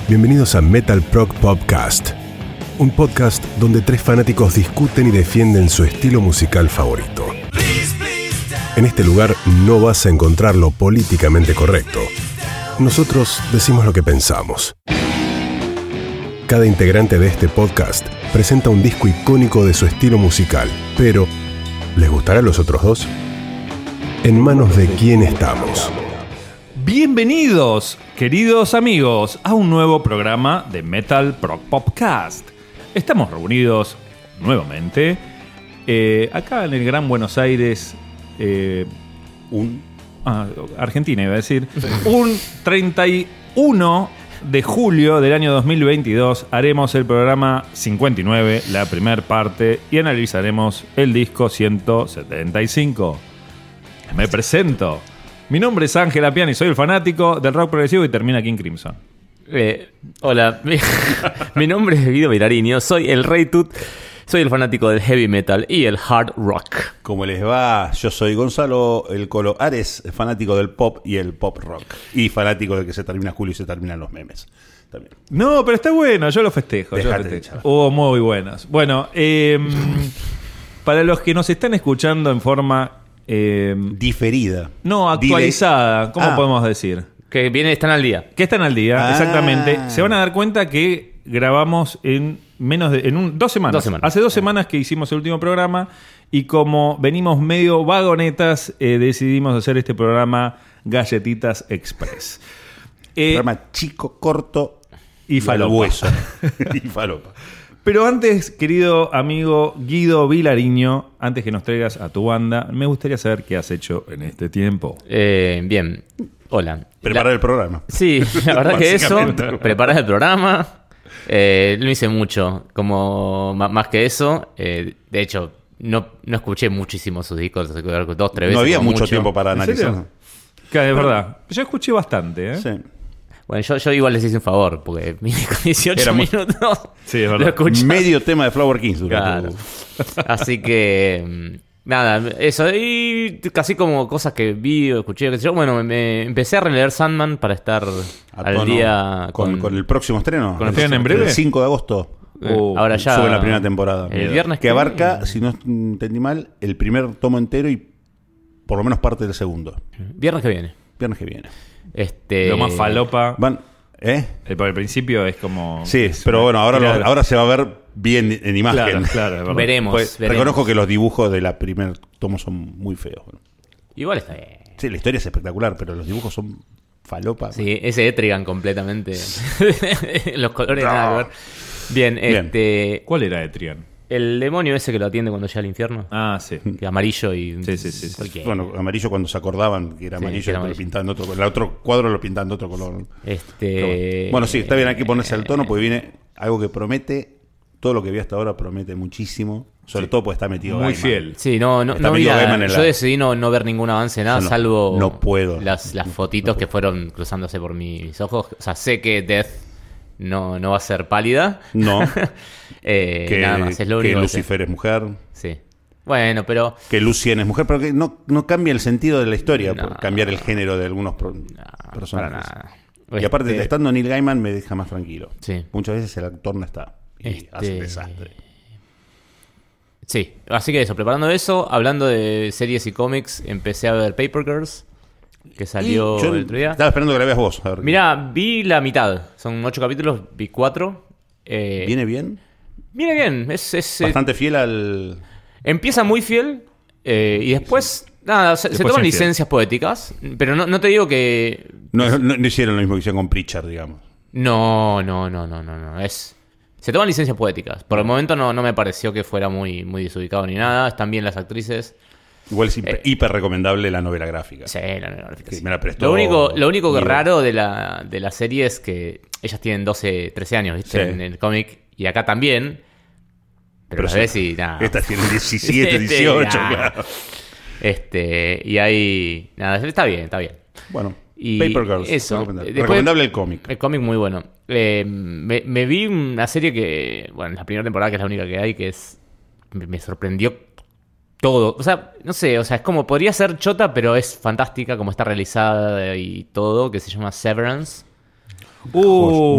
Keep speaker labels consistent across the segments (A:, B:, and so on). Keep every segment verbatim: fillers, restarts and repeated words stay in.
A: Bienvenidos a Metal Prog Podcast, un podcast donde tres fanáticos discuten y defienden su estilo musical favorito. En este lugar no vas a encontrar lo políticamente correcto. Nosotros decimos lo que pensamos. Cada integrante de este podcast presenta un disco icónico de su estilo musical, pero ¿les gustará a los otros dos? ¿En manos de quién estamos?
B: Bienvenidos, queridos amigos, a un nuevo programa de Metal Prog Podcast. Estamos reunidos nuevamente eh, acá en el Gran Buenos Aires, eh, un ah, Argentina iba a decir, un treinta y uno de julio del año dos mil veintidós haremos el programa cincuenta y nueve, la primera parte, y analizaremos el disco ciento setenta y cinco. Me presento. Mi nombre es Ángel Apiani, soy el fanático del rock progresivo y termina King Crimson.
C: Eh, hola, mi, mi nombre es Guido Vilariño, soy el Rey Tut, soy el fanático del heavy metal y el hard rock.
D: ¿Cómo les va? Yo soy Gonzalo el Colo Ares, fanático del pop y el pop rock. Y fanático de que se termina julio y se terminan los memes. También.
B: No, pero está bueno, yo lo festejo. Yo lo festejo. Oh, muy buenas. Bueno, eh, para los que nos están escuchando en forma... Eh,
D: diferida.
B: No, actualizada. ¿Cómo ah. podemos decir?
C: Que viene, están al día.
B: Que están al día, ah. exactamente. Se van a dar cuenta que grabamos en menos de... En un, dos semanas.
C: Dos semanas.
B: Hace dos semanas que hicimos el último programa y como venimos medio vagonetas, eh, decidimos hacer este programa Galletitas Express.
D: Eh, programa chico, corto
B: y falopa.
D: Hueso. y falopa.
B: Pero antes, querido amigo Guido Vilariño, antes que nos traigas a tu banda, me gustaría saber qué has hecho en este tiempo.
C: Eh, bien, hola.
D: Preparar la... el programa.
C: Sí, la verdad que eso, preparar el programa, eh, no hice mucho, como m- más que eso. Eh, de hecho, no, no escuché muchísimo sus discos, dos, tres veces.
D: No había mucho,
C: mucho
D: tiempo para analizar.
B: Que es verdad. Yo escuché bastante, ¿eh?
D: Sí.
C: Bueno, yo, yo igual les hice un favor, porque mi dieciocho Era minutos
B: sí, es verdad.
C: lo
D: medio tema de Flower Kings.
C: Claro. Así que, nada, eso. Y casi como cosas que vi o escuché, qué sé yo. Bueno, me empecé a releer Sandman para estar
D: a
C: al día
D: con,
C: con,
D: con el próximo estreno.
B: ¿Con el estreno en breve?
D: El cinco de agosto.
C: Uh, ahora ya
D: sube la primera temporada.
C: El viernes
D: que abarca, si no entendí mal, el primer tomo entero y por lo menos parte del segundo.
C: Viernes que viene.
D: Viernes que viene.
C: Este...
B: Lo más falopa.
D: Van, ¿eh?
B: El, por el principio es como.
D: Sí,
B: es
D: pero bueno, ahora,
B: claro.
D: lo, ahora se va a ver bien en imagen.
B: Claro, claro, es verdad.
C: Veremos,
D: pues,
C: veremos.
D: Reconozco que los dibujos de la primer tomo son muy feos.
C: Igual está bien.
D: Sí, la historia es espectacular, pero los dibujos son falopa.
C: Sí, ese Etrigan completamente. Los colores no. Nada que ver. Bien,
D: bien,
C: este.
B: ¿Cuál era Etrigan?
C: El demonio ese que lo atiende cuando llega al infierno.
B: Ah, sí.
C: Que amarillo y...
B: Sí, sí, sí. sí.
D: Bueno, amarillo cuando se acordaban que era amarillo, sí, que era amarillo. Lo pintaban de otro color. El otro cuadro lo pintaban de otro color.
C: Este...
D: Bueno. bueno, sí, está bien aquí ponerse al tono porque viene algo que promete, todo lo que vi hasta ahora promete muchísimo. Sobre sí. todo porque está metido
B: muy
D: Gaiman.
B: Fiel.
C: Sí, no, no, no vi nada. Yo la... decidí no, no ver ningún avance, nada, no, salvo
D: no puedo.
C: Las, las fotitos no puedo. Que fueron cruzándose por mis ojos. O sea, sé que Death no, no va a ser pálida.
D: No.
C: eh,
D: que,
C: nada más, es lo único
D: que Lucifer
C: que
D: es mujer.
C: Sí. Bueno, pero...
D: Que Lucien es mujer, pero que no, no cambia el sentido de la historia
C: no,
D: por cambiar el género de algunos pro,
C: no,
D: personajes.
C: Para nada.
D: Y aparte, este... estando Neil Gaiman me deja más tranquilo.
C: Sí.
D: Muchas veces el actor no está y
C: este...
D: hace desastre.
C: Sí, así que eso, preparando eso, hablando de series y cómics, empecé a ver Paper Girls, que salió el otro día.
D: Estaba esperando que la veas vos.
C: Mirá, vi la mitad, son ocho capítulos, vi cuatro. Eh,
D: ¿Viene bien?
C: Viene bien, es... es
D: Bastante fiel al...
C: Empieza muy fiel eh, y después... Sí. Nada, se, se toman
D: infiel.
C: licencias poéticas, pero no, no te digo que...
D: No, no, no hicieron lo mismo que hicieron con Preacher, digamos.
C: No, no, no, no, no, no, es... Se toman licencias poéticas. Por el momento no, no me pareció que fuera muy, muy desubicado ni nada. Están bien las actrices.
D: Igual es hiper, eh, hiper recomendable la novela gráfica.
C: Sí, la novela gráfica.
D: Sí. Me la prestó.
C: Lo único, lo único que raro de la, de la serie es que ellas tienen doce, trece años, ¿viste? Sí. En, en el cómic. Y acá también. Pero, pero a veces sí, nada.
D: Estas tienen diecisiete, dieciocho, claro.
C: Este, y ahí. Nada, está bien, está bien.
D: Bueno.
C: Y
D: Paper Girls,
C: eso.
D: recomendable,
C: Después,
D: recomendable el cómic.
C: El cómic muy bueno. Eh, me, me vi una serie que, bueno, la primera temporada, que es la única que hay, que es me, me sorprendió todo. O sea, no sé, o sea, es como, podría ser chota, pero es fantástica como está realizada y todo, que se llama Severance.
B: Uh,
D: una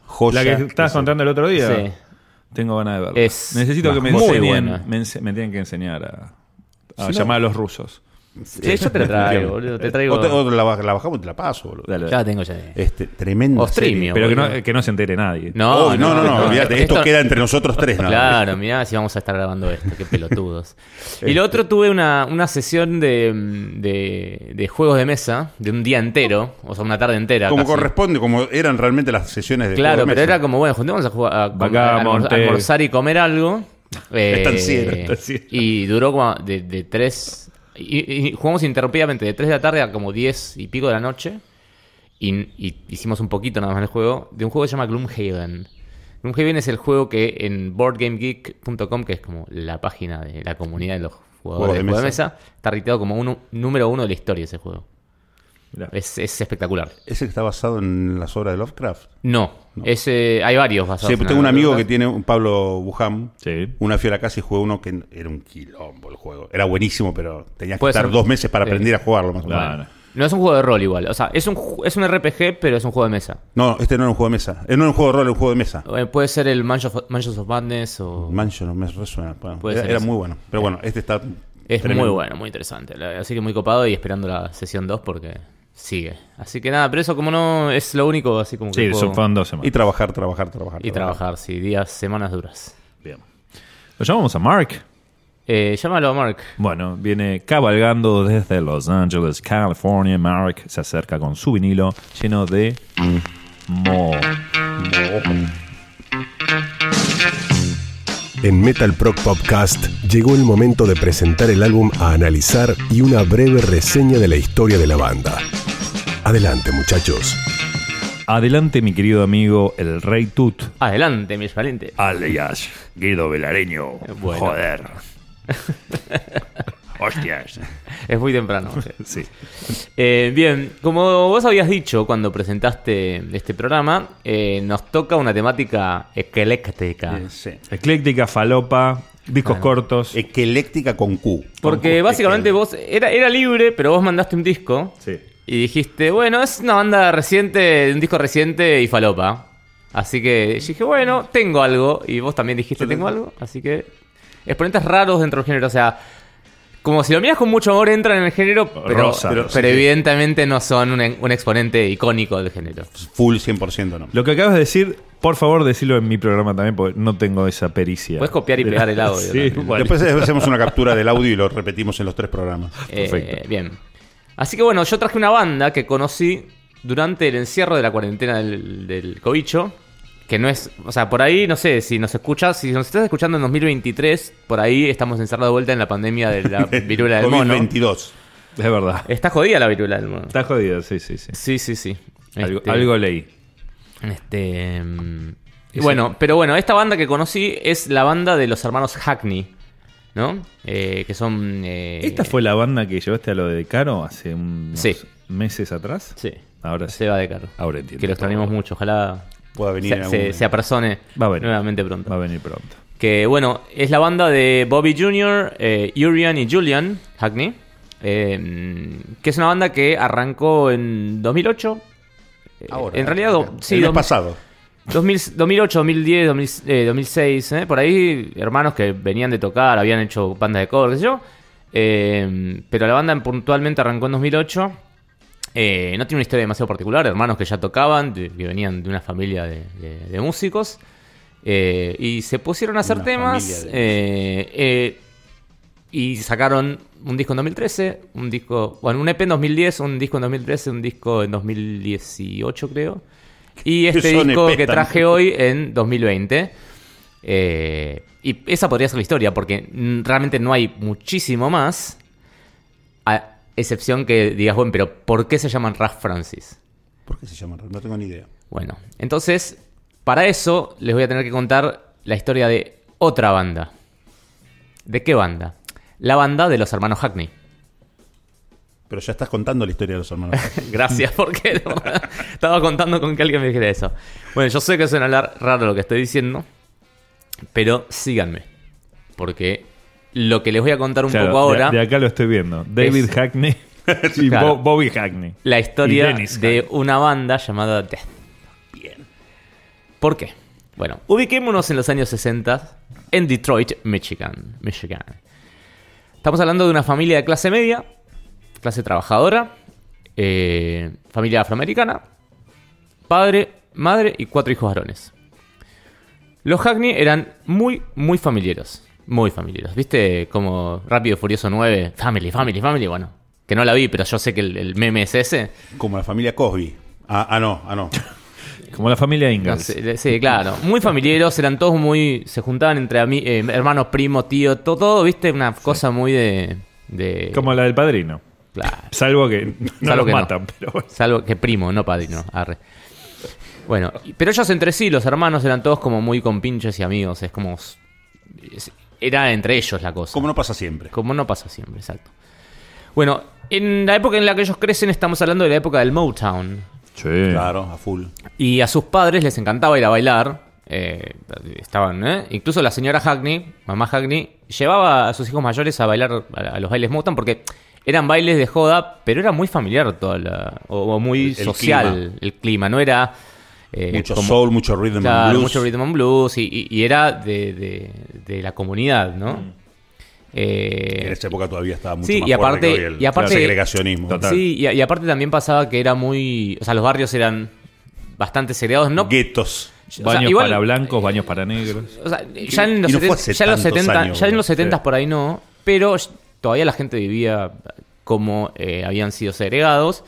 D: Joya.
B: La que estabas
D: Esa.
B: contando el otro día.
C: Sí.
B: Tengo ganas de verla.
C: Es
B: Necesito que me
C: muy
B: enseñen,
C: buena.
B: me, ense- me tienen que enseñar a, a
D: Si no-
B: llamar a los rusos.
C: Sí, yo te la traigo, boludo. Te traigo.
D: O, te- o la, baj- la bajamos y te la paso, boludo.
B: Dale,
C: Ya la tengo ya.
D: Este, tremenda
C: O streaming,
D: serie.
B: Pero que
C: boludo.
B: no, que no se entere nadie.
C: No,
D: Oh, no, no, no, olvídate. Esto, queda entre nosotros tres, ¿no?
C: Claro, mirá si vamos a estar grabando esto, qué pelotudos. Y lo otro, tuve una, una sesión de, de, de juegos de mesa de un día entero, o sea, una tarde entera.
D: Como
C: casi.
D: corresponde, como eran realmente las sesiones de
C: Claro,
D: juego de
C: pero
D: mesa.
C: era como, bueno, juntémonos a jugar, a, comer-
B: Acá,
C: a almor-
B: Monte.
C: almorzar y comer algo. Eh,
D: Están cien,
B: están cien.
C: Y duró como de, de tres... Y, y jugamos ininterrumpidamente de tres de la tarde a como diez y pico de la noche. Y, y hicimos un poquito nada más el juego. De un juego que se llama Gloomhaven. Gloomhaven es el juego que en board game geek punto com, que es como la página de la comunidad de los jugadores de,
D: Juegos de
C: juego de
D: mesa.
C: mesa, está rateado como uno, número uno de la historia ese juego.
B: Mirá.
C: Es, es espectacular.
D: ¿Ese que está basado en las obras de Lovecraft?
C: No, ese, hay varios basados
D: Sí,
C: en
D: tengo un
C: la-
D: amigo
C: la-
D: que tiene un Pablo Bujam.
B: Sí.
D: Una fui a la casa y jugué uno que era un quilombo el juego. Era buenísimo, pero tenías que
C: Puede
D: estar
C: ser.
D: dos meses para
C: Sí.
D: aprender a jugarlo más o menos.
B: Claro.
C: No es un juego de rol igual. O sea, es un, ju- es un R P G, pero es un juego de mesa.
D: No, este no era un juego de mesa. Eh, No era un juego de rol, era un juego de mesa.
C: Eh, Puede ser el Mansions of, Mansions of Madness o...
D: Mansion, no me resuena. Bueno,
C: Puede
D: era
C: ser
D: era
C: ese.
D: muy bueno. Pero bueno, este está.
C: Es
D: tremendo.
C: muy bueno, muy interesante. La- Así que muy copado y esperando la sesión dos porque sigue. Así que nada, pero eso como no es lo único, así como que
B: Sí,
C: puedo-
B: son fueron dos
D: Y
B: semanas.
D: trabajar, trabajar, trabajar.
C: y trabajar, sí, días, semanas duras.
B: Bien. Lo llamamos a Mark.
C: Eh, llámalo a Mark.
B: Bueno, viene cabalgando desde Los Ángeles, California. Mark se acerca con su vinilo lleno de mo.
A: En Metal Proc Podcast llegó el momento de presentar el álbum a analizar y una breve reseña de la historia de la banda. Adelante, muchachos.
B: Adelante, mi querido amigo, el Rey Tut.
C: Adelante, mis valientes.
B: Alias Guido Velareño.
C: Bueno.
B: Joder. Hostias.
C: Es muy temprano.
B: Sí.
C: Eh, bien, como vos habías dicho cuando presentaste este programa, eh, nos toca una temática ecléctica.
D: Eh, sí.
B: Ecléctica, falopa, discos
C: Bueno.
B: cortos.
D: Ecléctica con Q.
C: Porque
D: Con Q,
C: básicamente
D: ecléctica.
C: vos, era, era libre, pero vos mandaste un disco.
B: Sí.
C: Y dijiste, bueno, es una banda reciente, un disco reciente y falopa. Así que yo dije, bueno, tengo algo. Y vos también dijiste,
D: Yo
C: tengo
D: tengo-
C: algo. Así que, exponentes raros dentro del género. O sea, como si lo miras con mucho amor, entran en el género, pero,
B: Rosa.
C: pero,
D: Pero sí.
C: evidentemente no son un, un exponente icónico del género.
D: Full cien por ciento no.
B: Lo que acabas de decir, por favor, decilo en mi programa también, porque no tengo esa pericia.
C: Puedes copiar y
B: De
C: pegar
B: la-
C: el audio
B: Sí,
C: también.
B: bueno.
D: Después hacemos una captura del audio y lo repetimos en los tres programas.
C: Eh,
B: Perfecto.
C: bien. Así que bueno, yo traje una banda que conocí durante el encierro de la cuarentena del, del cobicho. Que no es, o sea, por ahí, no sé, si nos escuchas, si nos estás escuchando en dos mil veintitrés, por ahí estamos encerrados de vuelta en la pandemia de la viruela del
D: COVID
C: mono.
D: veintidós.
B: Es verdad.
C: Está jodida la viruela del mono.
B: Está jodido, sí, sí, sí.
C: Sí, sí, sí.
B: Algo,
C: Este,
B: algo leí.
C: Este. mm,
B: Y
C: bueno,
B: sí.
C: pero bueno, esta banda que conocí es la banda de los hermanos Hackney, ¿no? Eh, que son. eh,
B: ¿Esta fue la banda que llevaste a lo de Caro hace unos
C: Sí.
B: meses atrás?
C: Sí.
B: Ahora sí.
C: Se va de caro.
B: Ahora entiendo
C: Que lo extrañamos
B: todo.
C: mucho. Ojalá
D: Pueda venir en
C: se,
D: algún
C: se,
D: momento.
C: se apersone
B: Va a venir.
C: nuevamente pronto.
B: Va a venir pronto.
C: Que bueno, es la banda de Bobby junior, eh, Urian y Julian Hackney. eh, que es una banda que arrancó en dos mil ocho. Eh,
D: Ahora.
C: en realidad, do- sí,
D: el mes
C: dos-
D: pasado.
C: dos mil, dos mil ocho, dos mil diez, dos mil, eh, dos mil seis, ¿eh? Por ahí, hermanos que venían de tocar, habían hecho bandas de cover, qué sé yo. Eh, pero la banda puntualmente arrancó en dos mil ocho. Eh, no tiene una historia demasiado particular, hermanos que ya tocaban, de- que venían de una familia de, de- de músicos. Eh, y se pusieron a hacer
D: Una
C: temas.
D: familia de
C: eh, eh, y sacaron un disco en dos mil trece, un disco, bueno, un E P en dos mil diez, un disco en dos mil trece, un disco en dos mil dieciocho, creo. Y este
D: Son
C: disco
D: E Pes
C: que
D: también.
C: traje hoy en dos mil veinte. Eh, y esa podría ser la historia, porque mm, realmente no hay muchísimo más. A excepción que digas, bueno, pero ¿por qué se llaman Ralph Francis?
D: ¿Por qué se llama? No tengo ni idea.
C: Bueno, entonces, para eso les voy a tener que contar la historia de otra banda. ¿De qué banda? La banda de los hermanos Hackney.
D: Pero ya estás contando la historia de los hermanos.
C: Gracias, porque estaba contando con que alguien me dijera eso. Bueno, yo sé que suena lar- raro lo que estoy diciendo, pero síganme. Porque lo que les voy a contar un
B: Claro,
C: poco ahora,
B: De, de acá lo estoy viendo. David
C: Es-
B: Hackney y
C: Claro.
B: Bo- Bobby Hackney.
C: la
B: y
C: historia
B: Dennis
C: de
B: Hackney.
C: una banda llamada Death.
D: Bien.
C: ¿Por qué? Bueno, ubiquémonos en los años sesenta en Detroit, Michigan. Michigan. Estamos hablando de una familia de clase media, clase trabajadora, eh, familia afroamericana, padre, madre y cuatro hijos varones. Los Hackney eran muy, muy familiares. Muy familiares. ¿Viste como Rápido y Furioso nueve? Family, family, family. Bueno, que no la vi, pero yo sé que el, el meme es ese.
D: Como la familia Cosby. Ah, ah no, ah, no.
B: Como la familia Ingalls.
C: No sé, sí, claro. Muy familiares, eran todos muy... Se juntaban entre ami- eh, hermanos, primos, tíos, todo, todo, ¿viste? Una cosa muy de, de...
B: Como la del padrino.
C: Claro.
B: Salvo que no
C: Salvo
B: los
C: que no.
B: matan, pero bueno.
C: Salvo que primo, no padrino. Arre. Bueno, y- pero ellos entre sí, los hermanos, eran todos como muy compinches y amigos. Es como... es- era entre ellos la cosa.
D: Como no pasa siempre.
C: Como no pasa siempre, exacto. Bueno, en la época en la que ellos crecen estamos hablando de la época del Motown.
B: Sí.
D: Claro, a full.
C: Y a sus padres les encantaba ir a bailar. Eh, estaban, ¿eh? Incluso la señora Hackney, mamá Hackney, llevaba a sus hijos mayores a bailar a, a los bailes Motown porque eran bailes de joda, pero era muy familiar toda la, o, o muy
D: El- el
C: social
D: clima.
C: el clima, no era... eh,
D: Mucho
C: como-
D: soul, mucho rhythm
C: Claro,
D: and blues.
C: mucho rhythm and blues y, y- y era de, de- de la comunidad, ¿no? Eh,
D: En esa época todavía estaba mucho
C: sí,
D: más
C: y
D: fuerte
C: aparte-
D: que hoy el,
C: y aparte-
D: el segregacionismo.
B: Total.
C: sí, y, y aparte también pasaba que era muy... O sea, los barrios eran bastante segregados, no...
D: Guetos.
C: o sea,
B: Baños
C: igual-
B: para blancos, baños para negros.
C: O sea, ya en los
D: y no fue
C: setenta,
D: hace
C: ya en los
D: tantos
C: setenta,
D: años,
C: ya en los
D: sí.
C: setenta por ahí no, pero todavía la gente vivía como eh, habían sido segregados.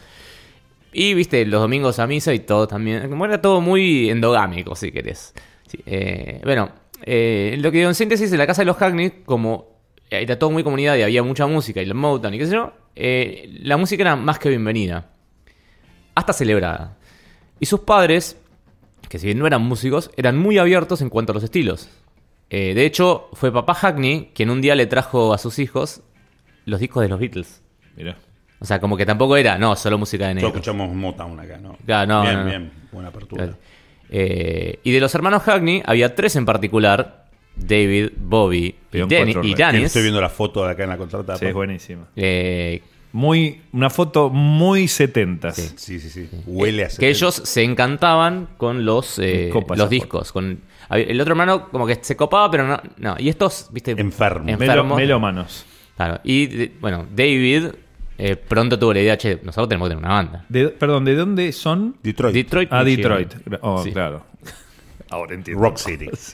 C: Y viste, los domingos a misa y todo también. Como era todo muy endogámico, si querés. Sí, eh, bueno, eh, lo que digo en síntesis, en la casa de los Hackney, como era todo muy comunidad y había mucha música y los Motown y qué sé yo, eh, la música era más que bienvenida. Hasta celebrada. Y sus padres, que si bien no eran músicos, eran muy abiertos en cuanto a los estilos. Eh, de hecho, fue papá Hackney quien un día le trajo a sus hijos los discos de los Beatles.
B: Mira.
C: O sea, como que tampoco era, no, solo música de
D: Todos
C: negro.
D: escuchamos Motown acá, ¿no?
C: Claro, no,
D: bien,
C: no, no.
D: bien. Buena apertura.
C: Claro. Eh, y de los hermanos Hackney, había tres en particular: David, Bobby y,
B: León
C: Danny,
B: cuatro
C: y
B: reyes.
C: Janis.
D: Estoy viendo la foto de acá en la contratapa.
B: Sí, es buenísima.
C: eh,
B: Muy, una foto muy setentas.
C: Sí.
D: Sí, sí, sí. Huele a
C: que
D: setenta.
C: ellos se encantaban con los, eh,
B: Me copa
C: los
B: esa
C: discos. Con, el otro hermano como que se copaba, pero no. no. Y estos, viste,
D: Enfermo.
B: Melo,
C: enfermos.
B: melómanos.
C: Claro. Y de- bueno, David eh, pronto tuvo la idea, che, nosotros tenemos que tener una banda.
B: De- perdón, ¿de dónde son?
D: Detroit.
C: Detroit.
B: Ah,
C: Michigan.
B: Detroit. Oh,
C: Sí.
B: claro. Ahora entiendo.
D: Rock City.
B: Sí.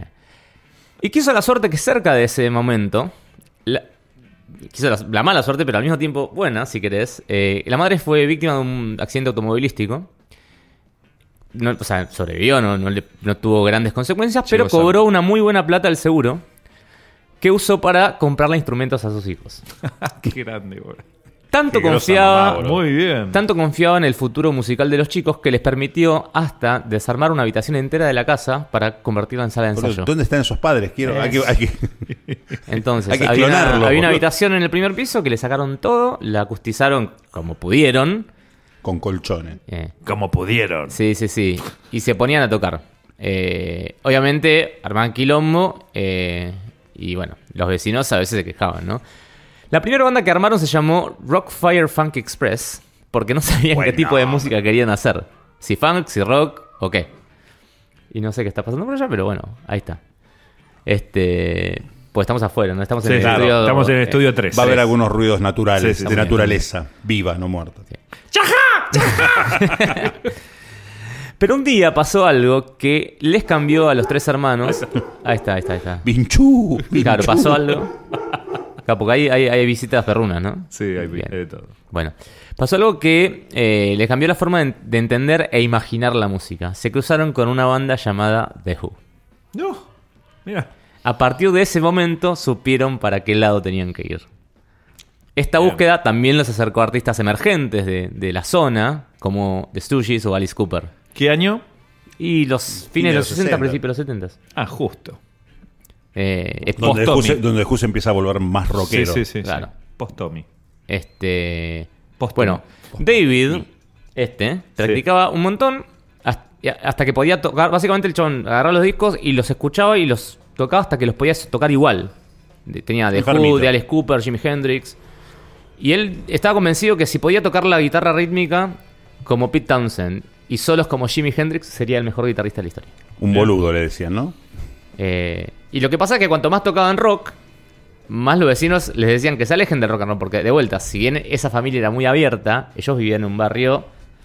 C: Y quiso la suerte que cerca de ese momento, la, quiso la, la mala suerte, pero al mismo tiempo buena, si querés, eh, la madre fue víctima de un accidente automovilístico. No, o sea, sobrevivió, no, no, le- no tuvo grandes consecuencias,
B: Llegó
C: pero cobró una muy buena plata al seguro que usó para comprarle instrumentos a sus hijos.
B: Qué grande, boludo.
C: Tanto
D: Qué grosa
C: confiaba...
D: mamá, boludo.
B: Muy bien.
C: Tanto confiaba en el futuro musical de los chicos que les permitió hasta desarmar una habitación entera de la casa para convertirla en sala de
D: Boludo,
C: ensayo.
D: ¿dónde están esos padres? Quiero, hay que, hay que-
C: Entonces,
D: Hay que
C: había, una,
D: clonarlo,
C: había una
D: boludo.
C: habitación en el primer piso que le sacaron todo, la acustizaron como pudieron.
D: con colchones.
C: eh,
B: Como pudieron.
C: sí, sí, sí. Y se ponían a tocar. Eh, obviamente, armaban quilombo. eh, y bueno, los vecinos a veces se quejaban, ¿no? La primera banda que armaron se llamó Rock Fire Funk Express, porque no sabían
D: Bueno.
C: qué tipo de música querían hacer. Si funk, si rock o qué. Y no sé qué está pasando por allá, pero bueno, ahí está. Este, pues estamos afuera, no estamos en
B: Sí,
C: el
B: claro,
C: estudio.
B: estamos en el
C: eh,
B: estudio tres.
D: Va a haber algunos ruidos naturales,
B: Sí, sí,
D: de
B: sí.
D: naturaleza, viva, no muerta.
C: Pero un día pasó algo que les cambió a los tres hermanos. Ahí está, ahí está, ahí está.
D: Vinchú,
C: Claro,
D: Vinchú.
C: pasó algo. Claro, porque hay, hay, hay visitas perrunas, ¿no?
B: Sí, hay,
C: Bien.
B: hay de todo.
C: Bueno, pasó algo que eh, les cambió la forma de, de entender e imaginar la música. Se cruzaron con una banda llamada The Who.
B: No, mira.
C: A partir de ese momento supieron para qué lado tenían que ir. Esta
B: Bien.
C: búsqueda también los acercó a artistas emergentes de, de la zona, como The Stooges o Alice Cooper.
B: ¿Qué año?
C: Y los fines de los sesenta, principios de los setenta.
B: Ah, justo.
C: Eh, es
D: Donde
C: post-
D: Who se- donde Who se empieza a volver más rockero.
B: Sí, sí, sí.
C: Claro.
B: sí. Post-Tommy.
C: Este.
B: Post-
C: Bueno, David, este, practicaba un montón hasta, hasta que podía tocar. Básicamente, el chabón agarraba los discos y los escuchaba y los tocaba hasta que los podía tocar igual. De- Tenía The Who,
D: Enfermito.
C: de Alice Cooper, Jimi Hendrix. Y él estaba convencido que si podía tocar la guitarra rítmica como Pete Townshend y solos como Jimi Hendrix sería el mejor guitarrista de la historia.
D: Un boludo, le decían, ¿no?
C: Eh, y lo que pasa es que cuanto más tocaban rock, más los vecinos les decían que se alejen del rock and roll, porque de vuelta, si bien esa familia era muy abierta, ellos vivían en un barrio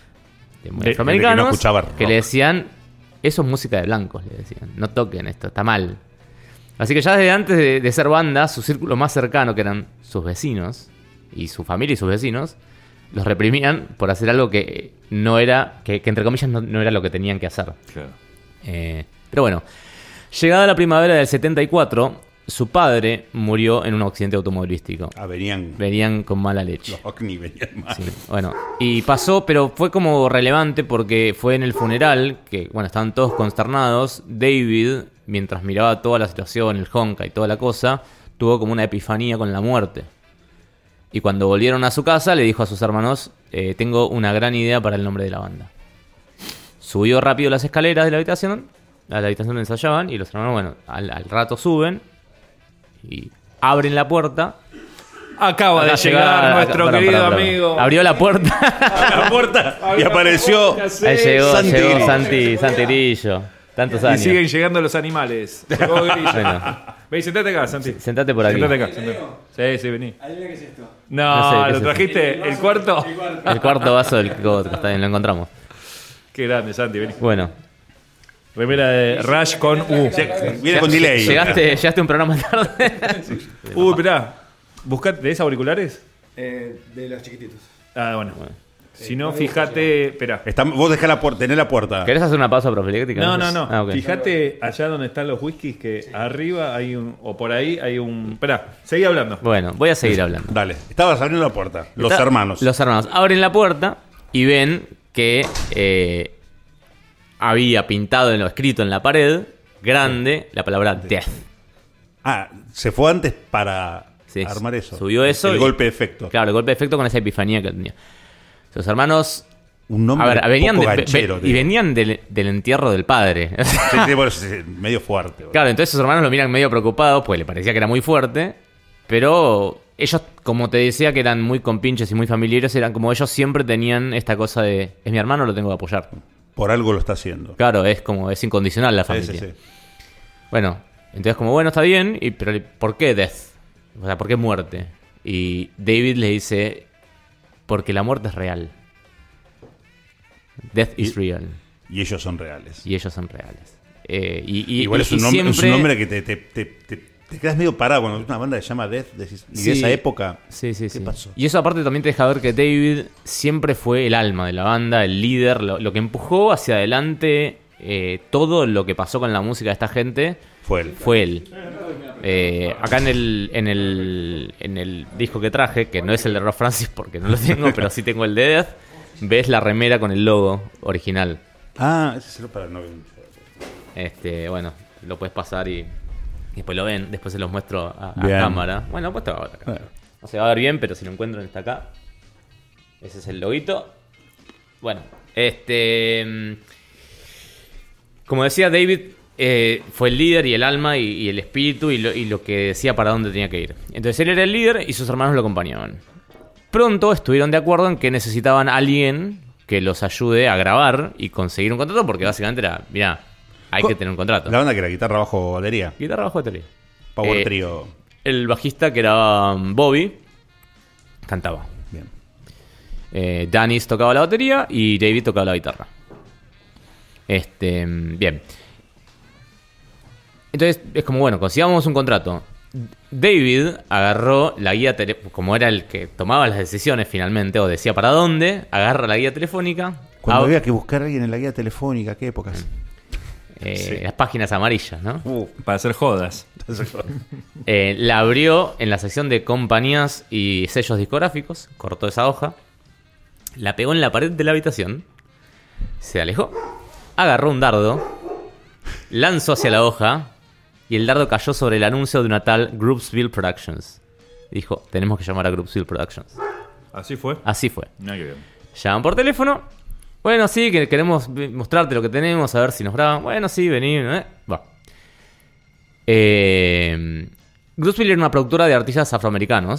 C: de muy
B: De-
C: afroamericanos
D: de que no escuchaba
C: que
D: rock.
C: le decían, eso es música de blancos, le decían, no toquen esto, está mal. Así que ya desde antes de, de ser banda, su círculo más cercano, que eran sus vecinos, y su familia y sus vecinos, los reprimían por hacer algo que no era, que, que entre comillas no, no era lo que tenían que hacer.
B: Claro.
C: Eh, pero bueno, llegada la primavera del setenta y cuatro, su padre murió en un accidente automovilístico.
D: Ah, venían.
C: Venían con mala leche.
D: Los Hockney venían mal.
C: Sí, bueno, y pasó, pero fue como relevante porque fue en el funeral, que bueno, estaban todos consternados. David, mientras miraba toda la situación, el honka y toda la cosa, tuvo como una epifanía con la muerte. Y cuando volvieron a su casa, le dijo a sus hermanos, eh, tengo una gran idea para el nombre de la banda. Subió rápido las escaleras de la habitación, a la habitación donde ensayaban, y los hermanos, bueno, al, al rato suben y abren la puerta.
B: Acaba de
C: Acá
B: llegar
C: llega-
B: nuestro
C: pará,
B: querido
C: pará, pará.
B: amigo.
C: Abrió la puerta.
D: La puerta y apareció.
C: Ahí llegó,
D: Santi
C: llegó
D: Grillo.
C: Santi, Santi Grillo. Tantos
B: Y
C: años.
B: siguen llegando los animales. Llegó Grillo.
C: Bueno.
B: Vení, sentate acá, Santi.
C: Sentate por aquí.
B: Sentate acá. sentate. Sí, sí, vení.
E: Adivina qué es esto.
B: No,
C: No sé, ¿qué
B: ¿lo
C: es
B: trajiste? ¿El cuarto?
C: El cuarto vaso del vodka, está bien, lo encontramos.
B: Qué grande, Santi, vení.
C: Bueno,
B: Remera de Rush con U.
D: Viene con delay.
C: llegaste, llegaste a un programa tarde.
B: Uy, esperá. ¿Buscate de esos auriculares?
E: Eh, de los chiquititos.
B: Ah, bueno. Si no, fíjate. Esperá.
D: Está- vos dejá la puerta, tenés la puerta.
C: ¿Querés hacer una pausa profiláctica?
B: No, no, no.
C: Ah, ok.
B: Fíjate allá donde están los whiskies que arriba hay un. O por ahí hay un. Esperá, seguí hablando.
C: Bueno, voy a seguir hablando.
D: Dale, estabas abriendo la puerta. Los
C: Está-
D: hermanos.
C: Los hermanos abren la puerta y ven que eh, había pintado en lo escrito en la pared, grande, la palabra death.
D: Ah, se fue antes para
C: Sí,
D: armar eso.
C: subió eso
D: El
C: y-
D: golpe de efecto.
C: Claro, el golpe de efecto con esa epifanía que tenía. Sus hermanos.
D: Un nombre
C: A ver, venían
D: poco
C: de-
D: ganchero,
C: ve-
D: te
C: y
D: digo.
C: venían del, del entierro del padre.
D: Sí, sí, bueno, sí, sí, medio fuerte. boludo.
C: Claro, entonces sus hermanos lo miran medio preocupados, pues le parecía que era muy fuerte, pero ellos, como te decía, que eran muy compinches y muy familiares, eran como ellos siempre tenían esta cosa de, es mi hermano, lo tengo que apoyar.
D: Por algo lo está haciendo.
C: Claro, es como, es incondicional la
D: Sí,
C: familia.
D: sí, sí.
C: Bueno, entonces como, bueno, está bien, y, pero ¿por qué death? O sea, ¿por qué muerte? Y David le dice, porque la muerte es real. Death is
D: Y-
C: real.
D: Y ellos son reales.
C: Y ellos son reales. Eh, y, y-
D: Igual
C: y-
D: es un,
C: y
D: nombre, es un
C: siempre-
D: nombre que te, te, te, te, te quedas medio parado cuando ves una banda que se llama Death. Decís, y de
C: Sí.
D: esa época.
C: Sí, sí,
D: ¿Qué
C: sí.
D: pasó?
C: Y eso aparte también te deja ver que David siempre fue el alma de la banda, el líder, lo, lo que empujó hacia adelante eh, todo lo que pasó con la música de esta gente
D: Fue él.
C: fue él. Eh, acá en el, en, el, en el disco que traje, que no es el de Rob Francis porque no lo tengo, pero sí tengo el de Death, ves la remera con el logo original.
D: Ah, ese será para el novio.
C: Este, bueno, lo puedes pasar y, y después lo ven, después se los muestro a, a
D: Bien.
C: cámara. Bueno, pues te va a ver acá.
D: Bueno.
C: No se va a ver bien, pero si lo encuentran está acá. Ese es el loguito. Bueno, este... mm, como decía David, eh, fue el líder y el alma y, y el espíritu y lo, y lo que decía para dónde tenía que ir. Entonces él era el líder y sus hermanos lo acompañaban. Pronto estuvieron de acuerdo en que necesitaban a alguien que los ayude a grabar y conseguir un contrato, porque básicamente era, mira, hay que tener un contrato.
D: La banda que era guitarra bajo batería.
C: Guitarra bajo batería.
D: Power
C: Eh,
D: Trio.
C: El bajista, que era um, Bobby, cantaba.
D: Bien.
C: Eh, Danis tocaba la batería y David tocaba la guitarra. Este, bien. Entonces es como, bueno, consigamos un contrato. David agarró la guía, tele- como era el que tomaba las decisiones finalmente, o decía para dónde, agarra la guía telefónica,
D: Cuando
C: ab-
D: había que buscar a alguien en la guía telefónica, ¿qué épocas?
C: eh,
B: Sí.
C: las páginas amarillas, ¿no?
D: Uh,
B: Para hacer jodas.
C: Eh, la abrió en la sección de compañías y sellos discográficos, cortó esa hoja, la pegó en la pared de la habitación, se alejó, agarró un dardo, lanzó hacia la hoja y el dardo cayó sobre el anuncio de una tal Groupsville Productions. Dijo, tenemos que llamar a Groupsville Productions.
B: Así fue.
C: Así fue.
B: Mira qué bien.
C: Llaman por teléfono. Bueno, sí, que queremos vi- mostrarte lo que tenemos, a ver si nos graban. Bueno, sí, vení. ¿eh? Va. Eh, Groupsville era una productora de artistas afroamericanos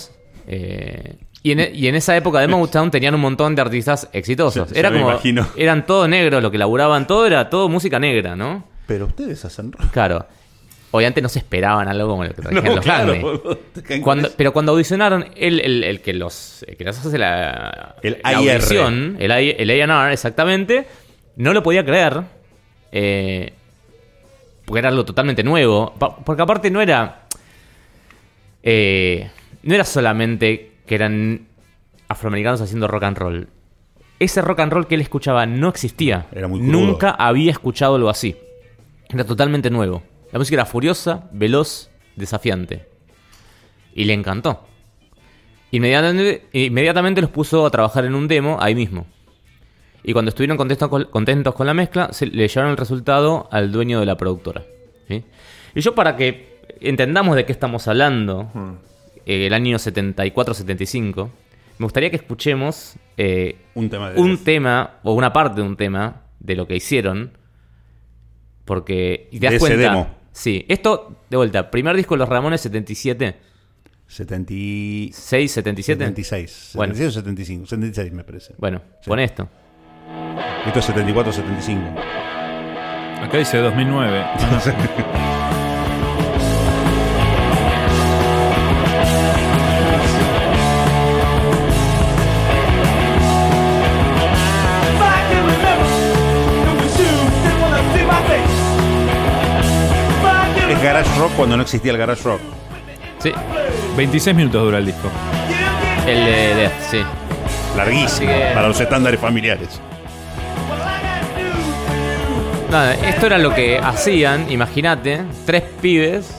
C: Eh, y, en, y en esa época de Motown tenían un montón de artistas exitosos.
D: Ya- ya
C: Era
D: me
C: como,
D: imagino.
C: eran todos negros, lo que laburaban todo era todo música negra, ¿no?
D: Pero ustedes hacen rock.
C: Claro. Obviamente no se esperaban algo como lo que traían
D: No,
C: los
D: claro,
C: Hackney.
D: boludo, te caen con
C: Cuando,
D: eso.
C: pero cuando audicionaron, el, el, el que los el que les hace la,
D: El
C: la
D: A I R.
C: audición, el, I- el A and R exactamente, no lo podía creer. Eh, porque era algo totalmente nuevo. Pa- Porque aparte no era. Eh, no era solamente que eran afroamericanos haciendo rock and roll. Ese rock and roll que él escuchaba no existía.
D: Era muy crudo.
C: Nunca había escuchado algo así. Era totalmente nuevo. La música era furiosa, veloz, desafiante. Y le encantó. Inmediatamente, inmediatamente los puso a trabajar en un demo ahí mismo. Y cuando estuvieron contentos con, contentos con la mezcla, se le llevaron el resultado al dueño de la productora. ¿Sí? Y yo, para que entendamos de qué estamos hablando, eh, el año setenta y cuatro setenta y cinco, me gustaría que escuchemos eh,
D: Un tema de
C: un
D: Death.
C: tema, o una parte de un tema, de lo que hicieron. Porque y te das
D: De ese
C: cuenta.
D: demo.
C: Sí, esto, de vuelta, primer disco de los Ramones, setenta y siete.
D: setenta y
C: seis, setenta y siete.
D: setenta y seis.
C: Bueno.
D: setenta y seis o setenta y cinco. setenta y seis me parece.
C: Bueno,
D: Sí.
C: pon esto.
D: Esto es setenta y cuatro setenta y cinco.
B: Acá dice dos mil nueve.
D: Es garage rock cuando no existía el garage rock.
C: Sí,
B: veintiséis minutos dura el disco.
C: el de Death, sí.
D: Larguísimo.
C: Así que-
D: Para los estándares familiares.
C: Nada, esto era lo que hacían, imagínate, tres pibes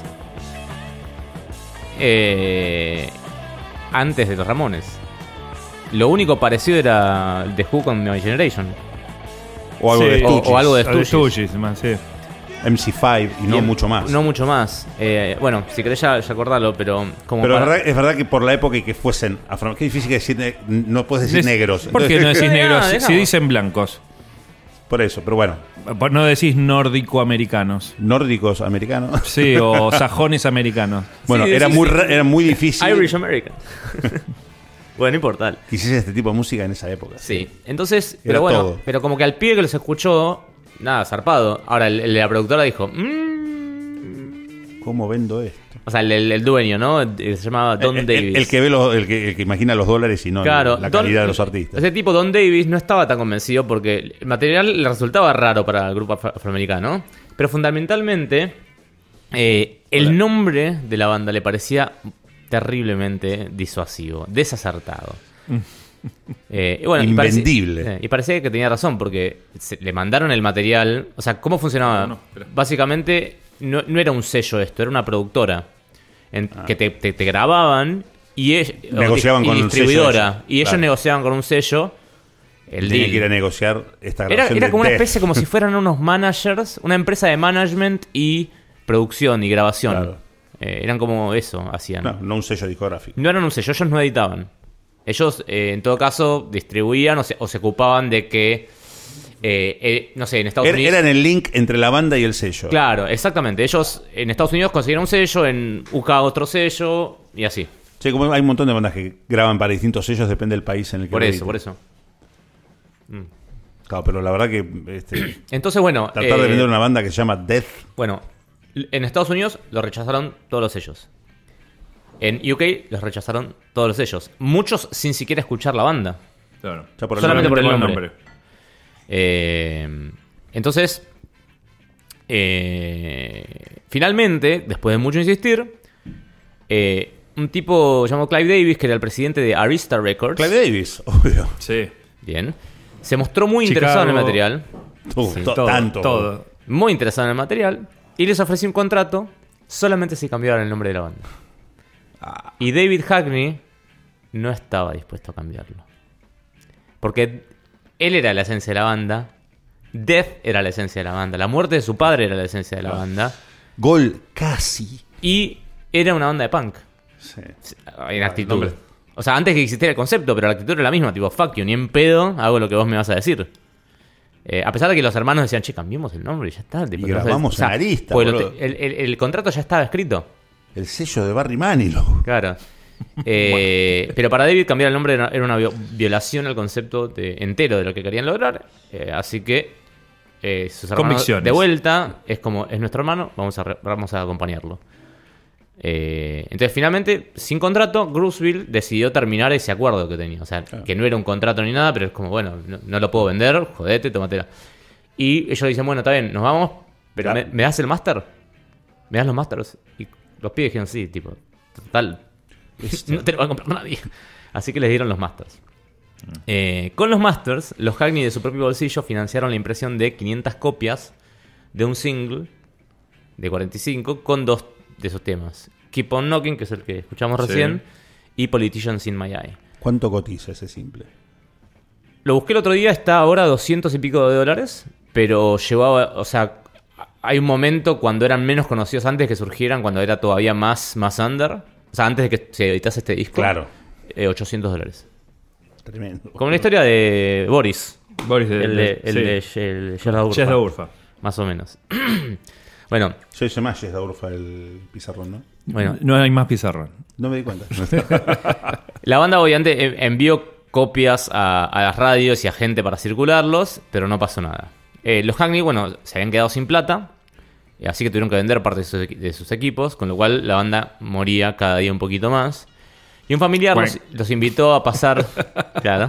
C: eh, antes de los Ramones. Lo único parecido era The Who con My Generation.
D: O algo
B: Sí.
D: de
C: O-
D: Stooges.
C: o algo de
B: Ah, de
C: Stooges.
B: Stooges, más, sí.
D: M C cinco y no
C: Y-
D: mucho más.
C: No mucho más. Eh, bueno, si querés ya, ya acordarlo, pero como
D: Pero
C: para-
D: es verdad, es verdad que por la época y que fuesen afro... Qué difícil que decir... ne- No puedes decir
B: Des-
D: negros.
B: ¿Por qué no
D: Entonces-
B: decís
C: No,
B: negros?
C: dejamos.
B: Si dicen blancos.
D: Por eso, pero bueno.
B: No decís nórdico-americanos.
D: Nórdicos americanos.
B: Sí, o sajones americanos.
D: Bueno,
C: Sí,
D: era,
C: sí,
D: muy,
C: sí.
D: ra- era muy difícil
C: Irish American. Bueno, no importa.
D: que hiciese este tipo de música en esa época.
C: Sí, entonces,
D: Era
C: pero bueno,
D: todo.
C: pero como que al pibe que los escuchó, nada, zarpado. Ahora, el, el de la productora dijo, "Mm".
D: ¿Cómo vendo esto?
C: O sea, el, el- el dueño, ¿no? El- Se llamaba Don
D: el, el-
C: Davis.
D: el que ve los, el, que, el que imagina los dólares y no
C: Claro,
D: la
C: Don-
D: calidad de los artistas.
C: Ese tipo, Don Davis, no estaba tan convencido porque el material le resultaba raro para el grupo afro- afroamericano. Pero fundamentalmente, eh, el nombre de la banda le parecía terriblemente disuasivo, desacertado. Eh, y bueno, y parece-
D: Invendible.
C: eh, y parecía que tenía razón porque se- le mandaron el material. O sea, ¿cómo funcionaba?
B: No, no, espera.
C: Básicamente, no, no era un sello esto, era una productora en- que te, te- te grababan y, ell-
D: Negociaban
C: y
D: con un sello
C: distribuidora.
D: ellos.
C: Y ellos
D: Claro.
C: negociaban con un sello. El
D: Tenía
C: deal.
D: que ir a negociar esta
C: Era,
D: grabación
C: era
D: de
C: como una
D: Death.
C: especie, como si fueran unos managers, una empresa de management y producción y grabación.
D: Claro.
C: Eh, eran como eso, hacían.
D: No, no un sello discográfico.
C: No eran un sello, ellos no editaban. Ellos, eh, en todo caso, distribuían o se, o se ocupaban de que, eh, eh, no sé, en Estados
D: Era,
C: Unidos...
D: eran el link entre la banda y el sello.
C: Claro, exactamente. Ellos en Estados Unidos consiguieron un sello, en U K otro sello y así.
D: Sí, como hay un montón de bandas que graban para distintos sellos, depende del país en el que
C: Por
D: lo
C: eso,
D: editen.
C: por eso.
D: Claro, pero la verdad que este,
C: Entonces, bueno...
D: tratar de
C: eh,
D: vender una banda que se llama Death.
C: Bueno, en Estados Unidos lo rechazaron todos los sellos. En U K los rechazaron todos los sellos. Muchos sin siquiera escuchar la banda.
B: Claro.
D: Ya por el
C: Solamente
D: nombre.
C: por el
B: Por
C: nombre. Eh, entonces, eh, finalmente, después de mucho insistir, eh, un tipo llamado Clive Davis, que era el presidente de Arista Records,
D: Clive Davis, obvio.
B: Sí.
C: bien, se mostró muy
B: Chicago.
C: interesado en el material,
D: Uh,
B: Sí,
D: to-
B: todo,
D: tanto.
B: todo.
C: muy interesado en el material, y les ofreció un contrato solamente si cambiaban el nombre de la banda. Y David Hackney no estaba dispuesto a cambiarlo. Porque él era la esencia de la banda, Death era la esencia de la banda, la muerte de su padre era la esencia de la banda,
D: Gol casi.
C: y era una banda de punk,
D: Sí.
C: en actitud.
D: nombre.
C: O sea, antes que existiera el concepto, pero la actitud era la misma, tipo, fuck you, ni en pedo hago lo que vos me vas a decir. Eh, a pesar de que los hermanos decían, che, cambiemos el nombre y ya está. tipo,
D: Y
C: no sé,
D: grabamos en Arista,
C: porque lo
D: boludo.
C: te- el, el- el contrato ya estaba escrito.
D: El sello de Barry Manilow.
C: Claro. Eh, pero para David cambiar el nombre era era una vio- violación al concepto de, entero de lo que querían lograr. Eh, así que eh, sus hermanos
B: Convicciones.
C: de vuelta es como, es nuestro hermano, vamos a, re- vamos a acompañarlo. Eh, entonces finalmente, sin contrato, Groovesville decidió terminar ese acuerdo que tenía. O sea,
D: Claro.
C: que no era un contrato ni nada, pero es como, bueno, no, no lo puedo vender, jodete, tómatela. Y ellos dicen, bueno, está bien, nos vamos, pero
D: Claro.
C: ¿me, me das el máster? ¿Me das los másters? Y los pibes dijeron, sí, tipo, total, no te lo va a comprar nadie. Así que les dieron los masters. Eh, con los masters, los Hackney de su propio bolsillo financiaron la impresión de quinientas copias de un single de cuarenta y cinco con dos de esos temas. Keep on Knocking, que es el que escuchamos
D: Sí.
C: recién, y Politicians in My Eye.
D: ¿Cuánto cotiza ese simple?
C: Lo busqué el otro día, está ahora a doscientos y pico de dólares, pero llevaba, o sea, hay un momento cuando eran menos conocidos antes que surgieran, cuando era todavía más, más under, o sea, antes de que se editase este disco.
D: Claro.
C: eh, ochocientos dólares.
D: Tremendo.
C: Como la historia de Boris,
B: Boris de,
C: el de, el
B: sí.
C: de, el de Gerda Urfa,
B: Jess de Urfa.
C: más o menos. Bueno,
D: Yo hice más Jess de Urfa el pizarrón, ¿no?
C: bueno,
B: No hay más pizarrón.
D: No me di cuenta.
C: la banda obviamente eh, envió copias a, a las radios y a gente para circularlos, pero no pasó nada. Eh, los Hackney, bueno, se habían quedado sin plata, eh, así que tuvieron que vender parte de sus, equi- de sus equipos, con lo cual la banda moría cada día un poquito más. Y un familiar los, los invitó a pasar... Claro.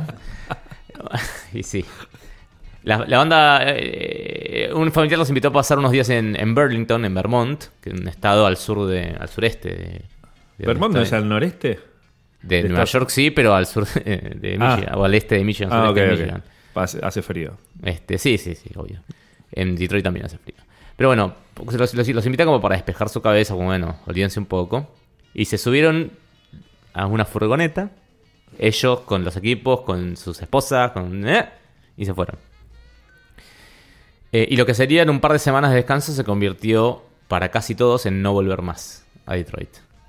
C: Y sí. La, la banda... eh, un familiar los invitó a pasar unos días en, en Burlington, en Vermont, que es un estado al sur de, al sureste de... de donde
B: ¿Vermont no es
C: estoy.
B: al noreste?
C: De
B: de
C: Nueva
B: Estados-
C: York sí, pero al sur de, de
B: Ah.
C: Michigan, o al este de Michigan,
B: Ah, ok,
C: sureste de
B: ok.
C: Michigan.
B: Hace, hace frío.
C: Este, sí, sí, sí, obvio. En Detroit también hace frío. Pero bueno, los, los, los invita como para despejar su cabeza, como bueno, olvídense un poco. Y se subieron a una furgoneta, ellos con los equipos, con sus esposas, con... ¿eh? Y se fueron. Eh, y lo que sería en un par de semanas de descanso se convirtió para casi todos en no volver más a Detroit.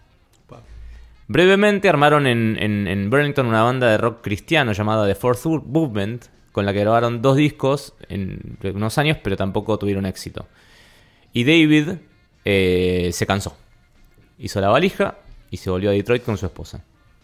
C: Brevemente armaron en, en, en Burlington una banda de rock cristiano llamada The Fourth Movement, con la que grabaron dos discos en unos años, pero tampoco tuvieron éxito. Y David eh, se cansó. Hizo la valija y se volvió a Detroit con su esposa.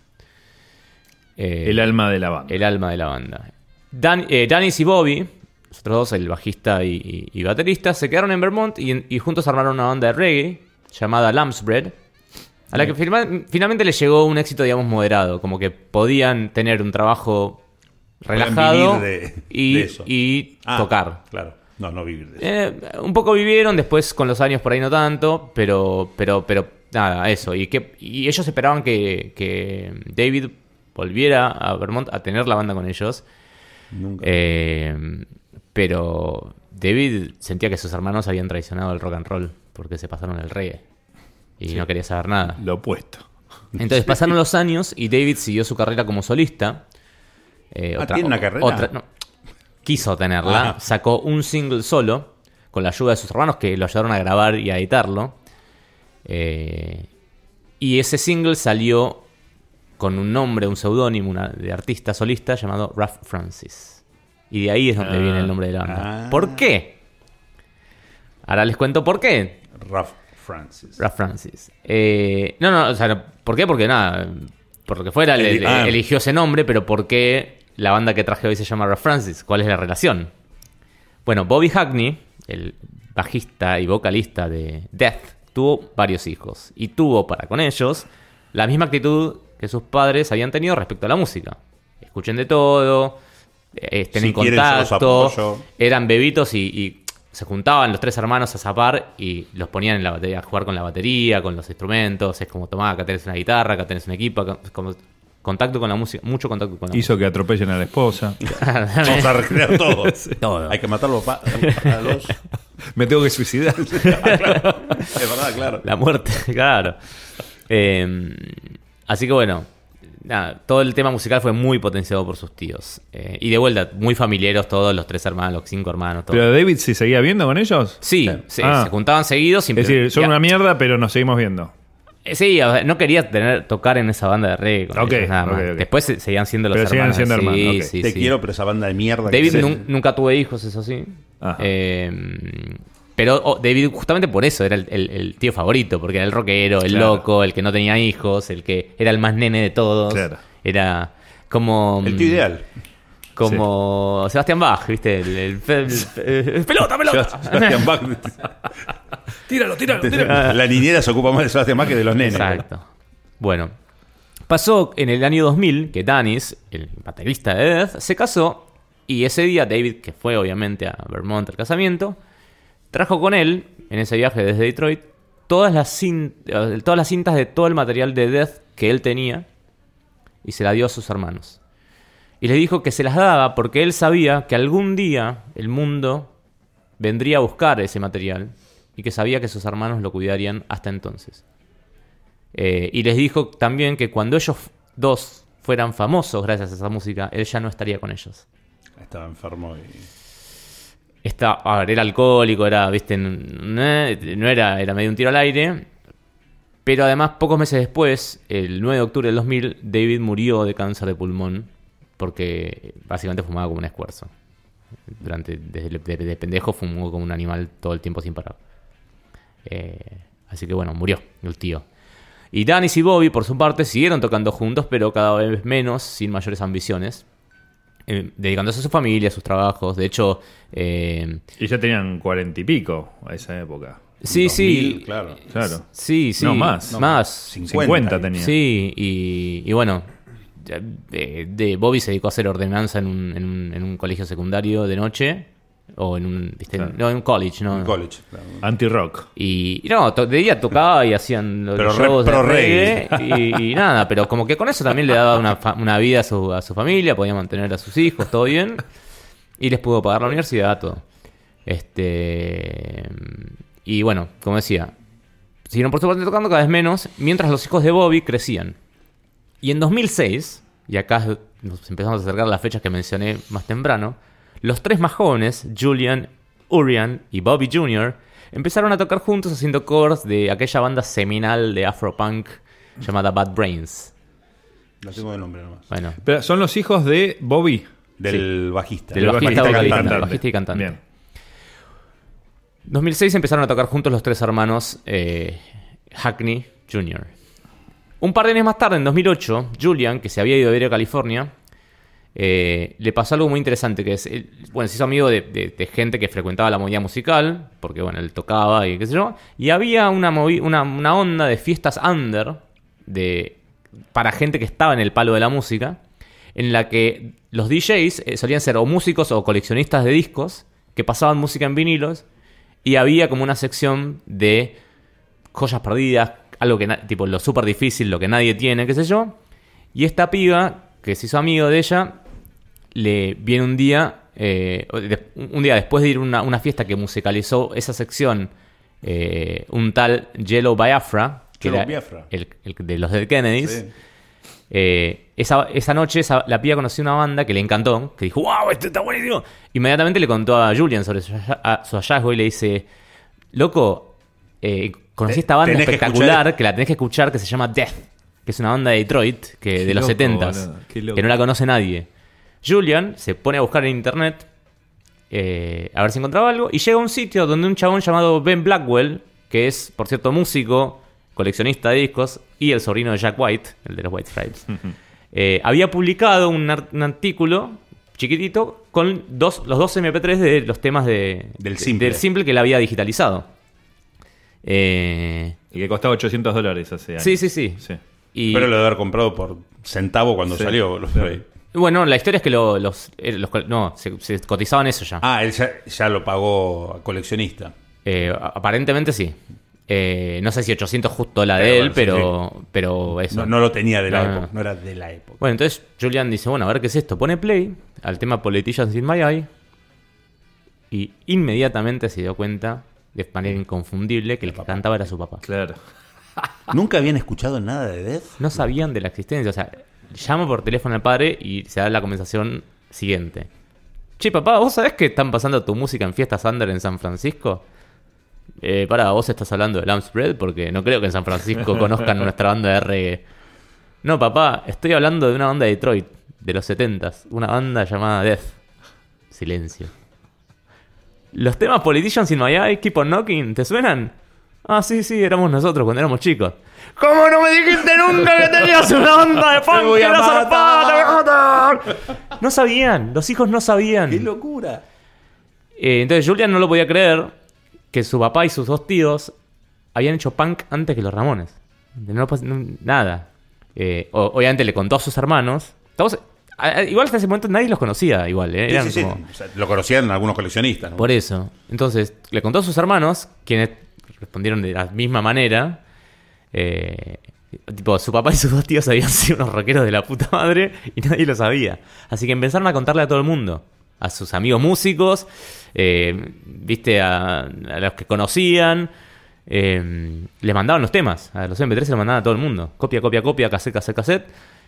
C: Eh,
B: El alma de la banda.
C: el alma de la banda. Dan, eh, Danis y Bobby, los otros dos, el bajista y, y- y baterista, se quedaron en Vermont y, y juntos armaron una banda de reggae llamada Lamb's Bread, a la que firma- finalmente les llegó un éxito, digamos, moderado, como que podían tener un trabajo
D: Podían
C: relajado
D: vivir de-
C: y,
D: de eso.
C: y
D: Ah,
C: tocar.
D: Claro. No, no vivir de eso.
C: Eh, un poco vivieron, después con los años por ahí no tanto, pero pero pero nada, eso. Y que y ellos esperaban que, que David volviera a Vermont a tener la banda con ellos.
D: Nunca.
C: Eh, pero David sentía que sus hermanos habían traicionado el rock and roll porque se pasaron el reggae y no quería saber nada.
B: Lo opuesto.
C: Entonces pasaron los años y David siguió su carrera como solista. Eh,
D: Ah, ¿tiene una carrera?
C: otra- no, quiso tenerla.
D: Ah.
C: Sacó un single solo con la ayuda de sus hermanos que lo ayudaron a grabar y a editarlo. Eh, y ese single salió con un nombre, un seudónimo una- de artista solista llamado Ralph Francis. Y de ahí es donde
B: Ah.
C: viene el nombre de la banda.
D: Ah.
C: ¿Por qué? Ahora les cuento por qué.
D: Ralph Francis.
C: Ralph Francis. Eh, no, no, o sea, ¿por qué? Porque nada, por lo que fuera, le-
D: Eli-
C: le-
D: ah.
C: eligió ese nombre, pero ¿por qué la banda que traje hoy se llama Ralph Francis? ¿Cuál es la relación? Bueno, Bobby Hackney, el bajista y vocalista de Death, tuvo varios hijos y tuvo para con ellos la misma actitud que sus padres habían tenido respecto a la música. Escuchen de todo, eh, estén
D: Si
C: en
D: quieren, yo los
C: contacto,
D: apoyo.
C: eran bebitos y, y se juntaban los tres hermanos a zapar y los ponían en la batería, a jugar con la batería, con los instrumentos. Es como, tomá, acá tenés una guitarra, acá tenés un equipo, acá- como contacto con la música, mucho contacto con la
B: Hizo que atropellen a la esposa.
D: Vamos a recrear todo.
C: Todo.
D: Hay que matarlo pa- a los...
B: Me tengo que suicidar.
D: Es verdad, claro.
C: La muerte, claro. Eh, así que bueno, nada, todo el tema musical fue muy potenciado por sus tíos. Eh, y de vuelta, muy familiares todos, los tres hermanos, los cinco hermanos, todos.
B: ¿Pero David se seguía viendo con ellos?
C: Sí, se,
B: Ah.
C: se juntaban seguidos.
B: Es decir, son
C: ya-
B: una mierda, pero nos seguimos viendo.
C: Eh, Sí, o sea, no quería tener, tocar en esa banda de reggae con
B: Ok,
C: ellos, nada más.
B: ok, ok.
C: Después se- seguían siendo los
B: Pero siguen
C: hermanos.
B: siendo
C: sí,
B: hermanos, ok.
C: sí,
D: Te
C: sí.
D: quiero, pero esa banda de mierda. que
C: David
D: es-
C: nun- nunca tuvo hijos, eso sí.
B: Ajá.
C: Eh, Pero oh, David, justamente por eso, era el, el, el tío favorito, porque era el rockero, el
B: Claro.
C: loco, el que no tenía hijos, el que era el más nene de todos.
B: Claro.
C: Era como...
D: El tío ideal.
C: Como Sebastián Bach, ¿viste? El, el- el- el- el- pelota, pelota.
D: Sebastián Bach.
B: Tíralo, tíralo, tíralo.
D: La niñera se ocupa más de Sebastián Bach que de los nenes.
C: Exacto. Bueno, pasó en el año dos mil que Danis, el baterista de Death, se casó y ese día David, que fue obviamente a Vermont al casamiento, trajo con él, en ese viaje desde Detroit, todas las, cin- eh, todas las cintas de todo el material de Death que él tenía y se la dio a sus hermanos. Y les dijo que se las daba porque él sabía que algún día el mundo vendría a buscar ese material y que sabía que sus hermanos lo cuidarían hasta entonces. Eh, y les dijo también que cuando ellos dos fueran famosos gracias a esa música, él ya no estaría con ellos.
D: Estaba enfermo y...
C: Está, a ver, era alcohólico, era, viste, n- no era, era medio un tiro al aire. Pero además, pocos meses después, el nueve de octubre del dos mil, David murió de cáncer de pulmón porque básicamente fumaba como un escuerzo. Durante, desde de, de pendejo fumó como un animal todo el tiempo sin parar. Eh, así que bueno, murió el tío. Y Danis y Bobby, por su parte, siguieron tocando juntos, pero cada vez menos, sin mayores ambiciones. Eh, dedicándose a su familia, a sus trabajos. De hecho, eh,
B: Y ya tenían cuarenta y pico a esa época.
C: sí,
D: dos mil,
C: sí.
D: claro.
B: Claro.
C: Sí, sí.
B: No, más.
C: Más.
D: cincuenta.
B: cincuenta tenía.
C: Sí, y, y bueno, ya, de, de Bobby se dedicó a hacer ordenanza en un, en un, en un colegio secundario de noche. O en un, ¿viste?
B: Claro.
C: No, en un college, ¿no?
D: En college. Claro.
B: Anti-rock.
C: Y, y no, to- de día tocaba y hacían los
D: Pero re-
C: shows de
D: pro
C: reggae y, y nada, pero como que con eso también le daba una, fa- una vida a su, a su familia, podía mantener a sus hijos, todo bien, y les pudo pagar la universidad, todo. Este y bueno, como decía, siguieron por su parte tocando cada vez menos, mientras los hijos de Bobby crecían. Y en dos mil seis, y acá nos empezamos a acercar a las fechas que mencioné más temprano, los tres más jóvenes, Julian, Urian y Bobby junior, empezaron a tocar juntos haciendo covers de aquella banda seminal de afropunk llamada Bad Brains.
D: No tengo de nombre nomás.
C: Bueno,
B: Pero son los hijos de Bobby.
D: Del bajista.
C: Del bajista, vocalista,
B: cantante.
C: bajista y cantante.
B: Bien.
C: dos mil seis empezaron a tocar juntos los tres hermanos eh, Hackney junior Un par de años más tarde, en dos mil ocho, Julian, que se había ido a vivir a California, eh, le pasó algo muy interesante, que es, él, bueno, se hizo amigo de, de- de gente que frecuentaba la movida musical, porque bueno, él tocaba y qué sé yo, y había una, movi- una, una onda de fiestas under de, para gente que estaba en el palo de la música, en la que los D Js eh, solían ser o músicos o coleccionistas de discos que pasaban música en vinilos, y había como una sección de joyas perdidas, algo que na- tipo lo súper difícil, lo que nadie tiene, qué sé yo. Y esta piba, que se hizo amigo de ella, le viene un día, eh, de- un día después de ir a una, una fiesta que musicalizó esa sección, eh, un tal Jello Biafra, que
D: Jello
C: era
D: Biafra.
C: el, el de los Dead Kennedys.
D: Sí.
C: Eh, esa, esa noche esa- la piba conoció una banda que le encantó, que dijo, wow, esto está buenísimo. Inmediatamente le contó a Julian sobre su, halla- a- su hallazgo y le dice, loco, eh, conocí esta banda
D: Tenés que
C: espectacular que,
D: escuchar-
C: la tenés que escuchar, que se llama Death, que es una banda de Detroit, que
B: Qué
C: de los
B: loco,
C: setentas,
B: boludo, qué loco.
C: que no la conoce nadie. Julian se pone a buscar en internet eh, a ver si encontraba algo y llega a un sitio donde un chabón llamado Ben Blackwell, que es, por cierto, músico, coleccionista de discos y el sobrino de Jack White, el de los White Stripes, eh, había publicado un, ar- un artículo chiquitito con dos, los dos eme pe tres de los temas de,
D: Del
C: de-
D: simple.
C: del simple que él había digitalizado. Eh,
B: Y que costaba ochocientos dólares hace años.
C: sí, sí, sí.
B: Sí.
C: Y,
D: Pero lo de haber comprado por centavo cuando
B: Sí,
D: salió. Los
B: claro.
D: Play.
C: bueno, la historia es que lo- los, eh, los col- no, se, se cotizaban eso ya.
D: Ah, él ya, ya lo pagó a coleccionista.
C: Eh, a- aparentemente sí. Eh, no sé si ochocientos justo la
D: Pero
C: de él,
D: bueno, sí,
C: pero, pero eso.
D: No, no lo tenía de la
C: No, no,
D: época.
C: no.
D: No era de la época.
C: Bueno, entonces Julian dice, bueno, a ver qué es esto. Pone play al tema Politicians in My Eye y inmediatamente se dio cuenta, de manera inconfundible, que el que cantaba era su papá.
B: Claro.
D: ¿Nunca habían escuchado nada de Death?
C: No sabían de la existencia. O sea, llama por teléfono al padre y se da la conversación siguiente. Che, papá, ¿vos sabés que están pasando tu música en fiestas under en San Francisco? Eh, para, vos estás hablando de Lamb's Bread porque no creo que en San Francisco conozcan nuestra banda de reggae. No, papá, estoy hablando de una banda de Detroit, de los setentas. Una banda llamada Death. Silencio. Los temas Politicians in My Eye, Keep on Knocking, ¿te suenan? Ah, sí, sí, éramos nosotros cuando éramos chicos. ¿Cómo no me dijiste nunca que tenías una banda de funk que era zarpada? ¡Te voy a matar! No sabían, los hijos no sabían.
D: ¡Qué locura!
C: Eh, entonces Julian no lo podía creer que su papá y sus dos tíos habían hecho punk antes que los Ramones. No, no, nada. Eh, obviamente le contó a sus hermanos. Todos, a, igual hasta ese momento nadie los conocía igual. ¿eh? Eran
D: sí, sí,
C: como...
D: sí. O sea, lo conocían algunos coleccionistas, ¿no?
C: Por eso. Entonces le contó a sus hermanos, quienes respondieron de la misma manera. Eh, tipo, su papá y sus dos tíos habían sido unos rockeros de la puta madre y nadie lo sabía. Así que empezaron a contarle a todo el mundo. A sus amigos músicos, eh, viste, a, a los que conocían. Eh, les mandaban los temas. A los eme pe tres se los mandaban a todo el mundo. Copia, copia, copia, cassette, cassette, cassette.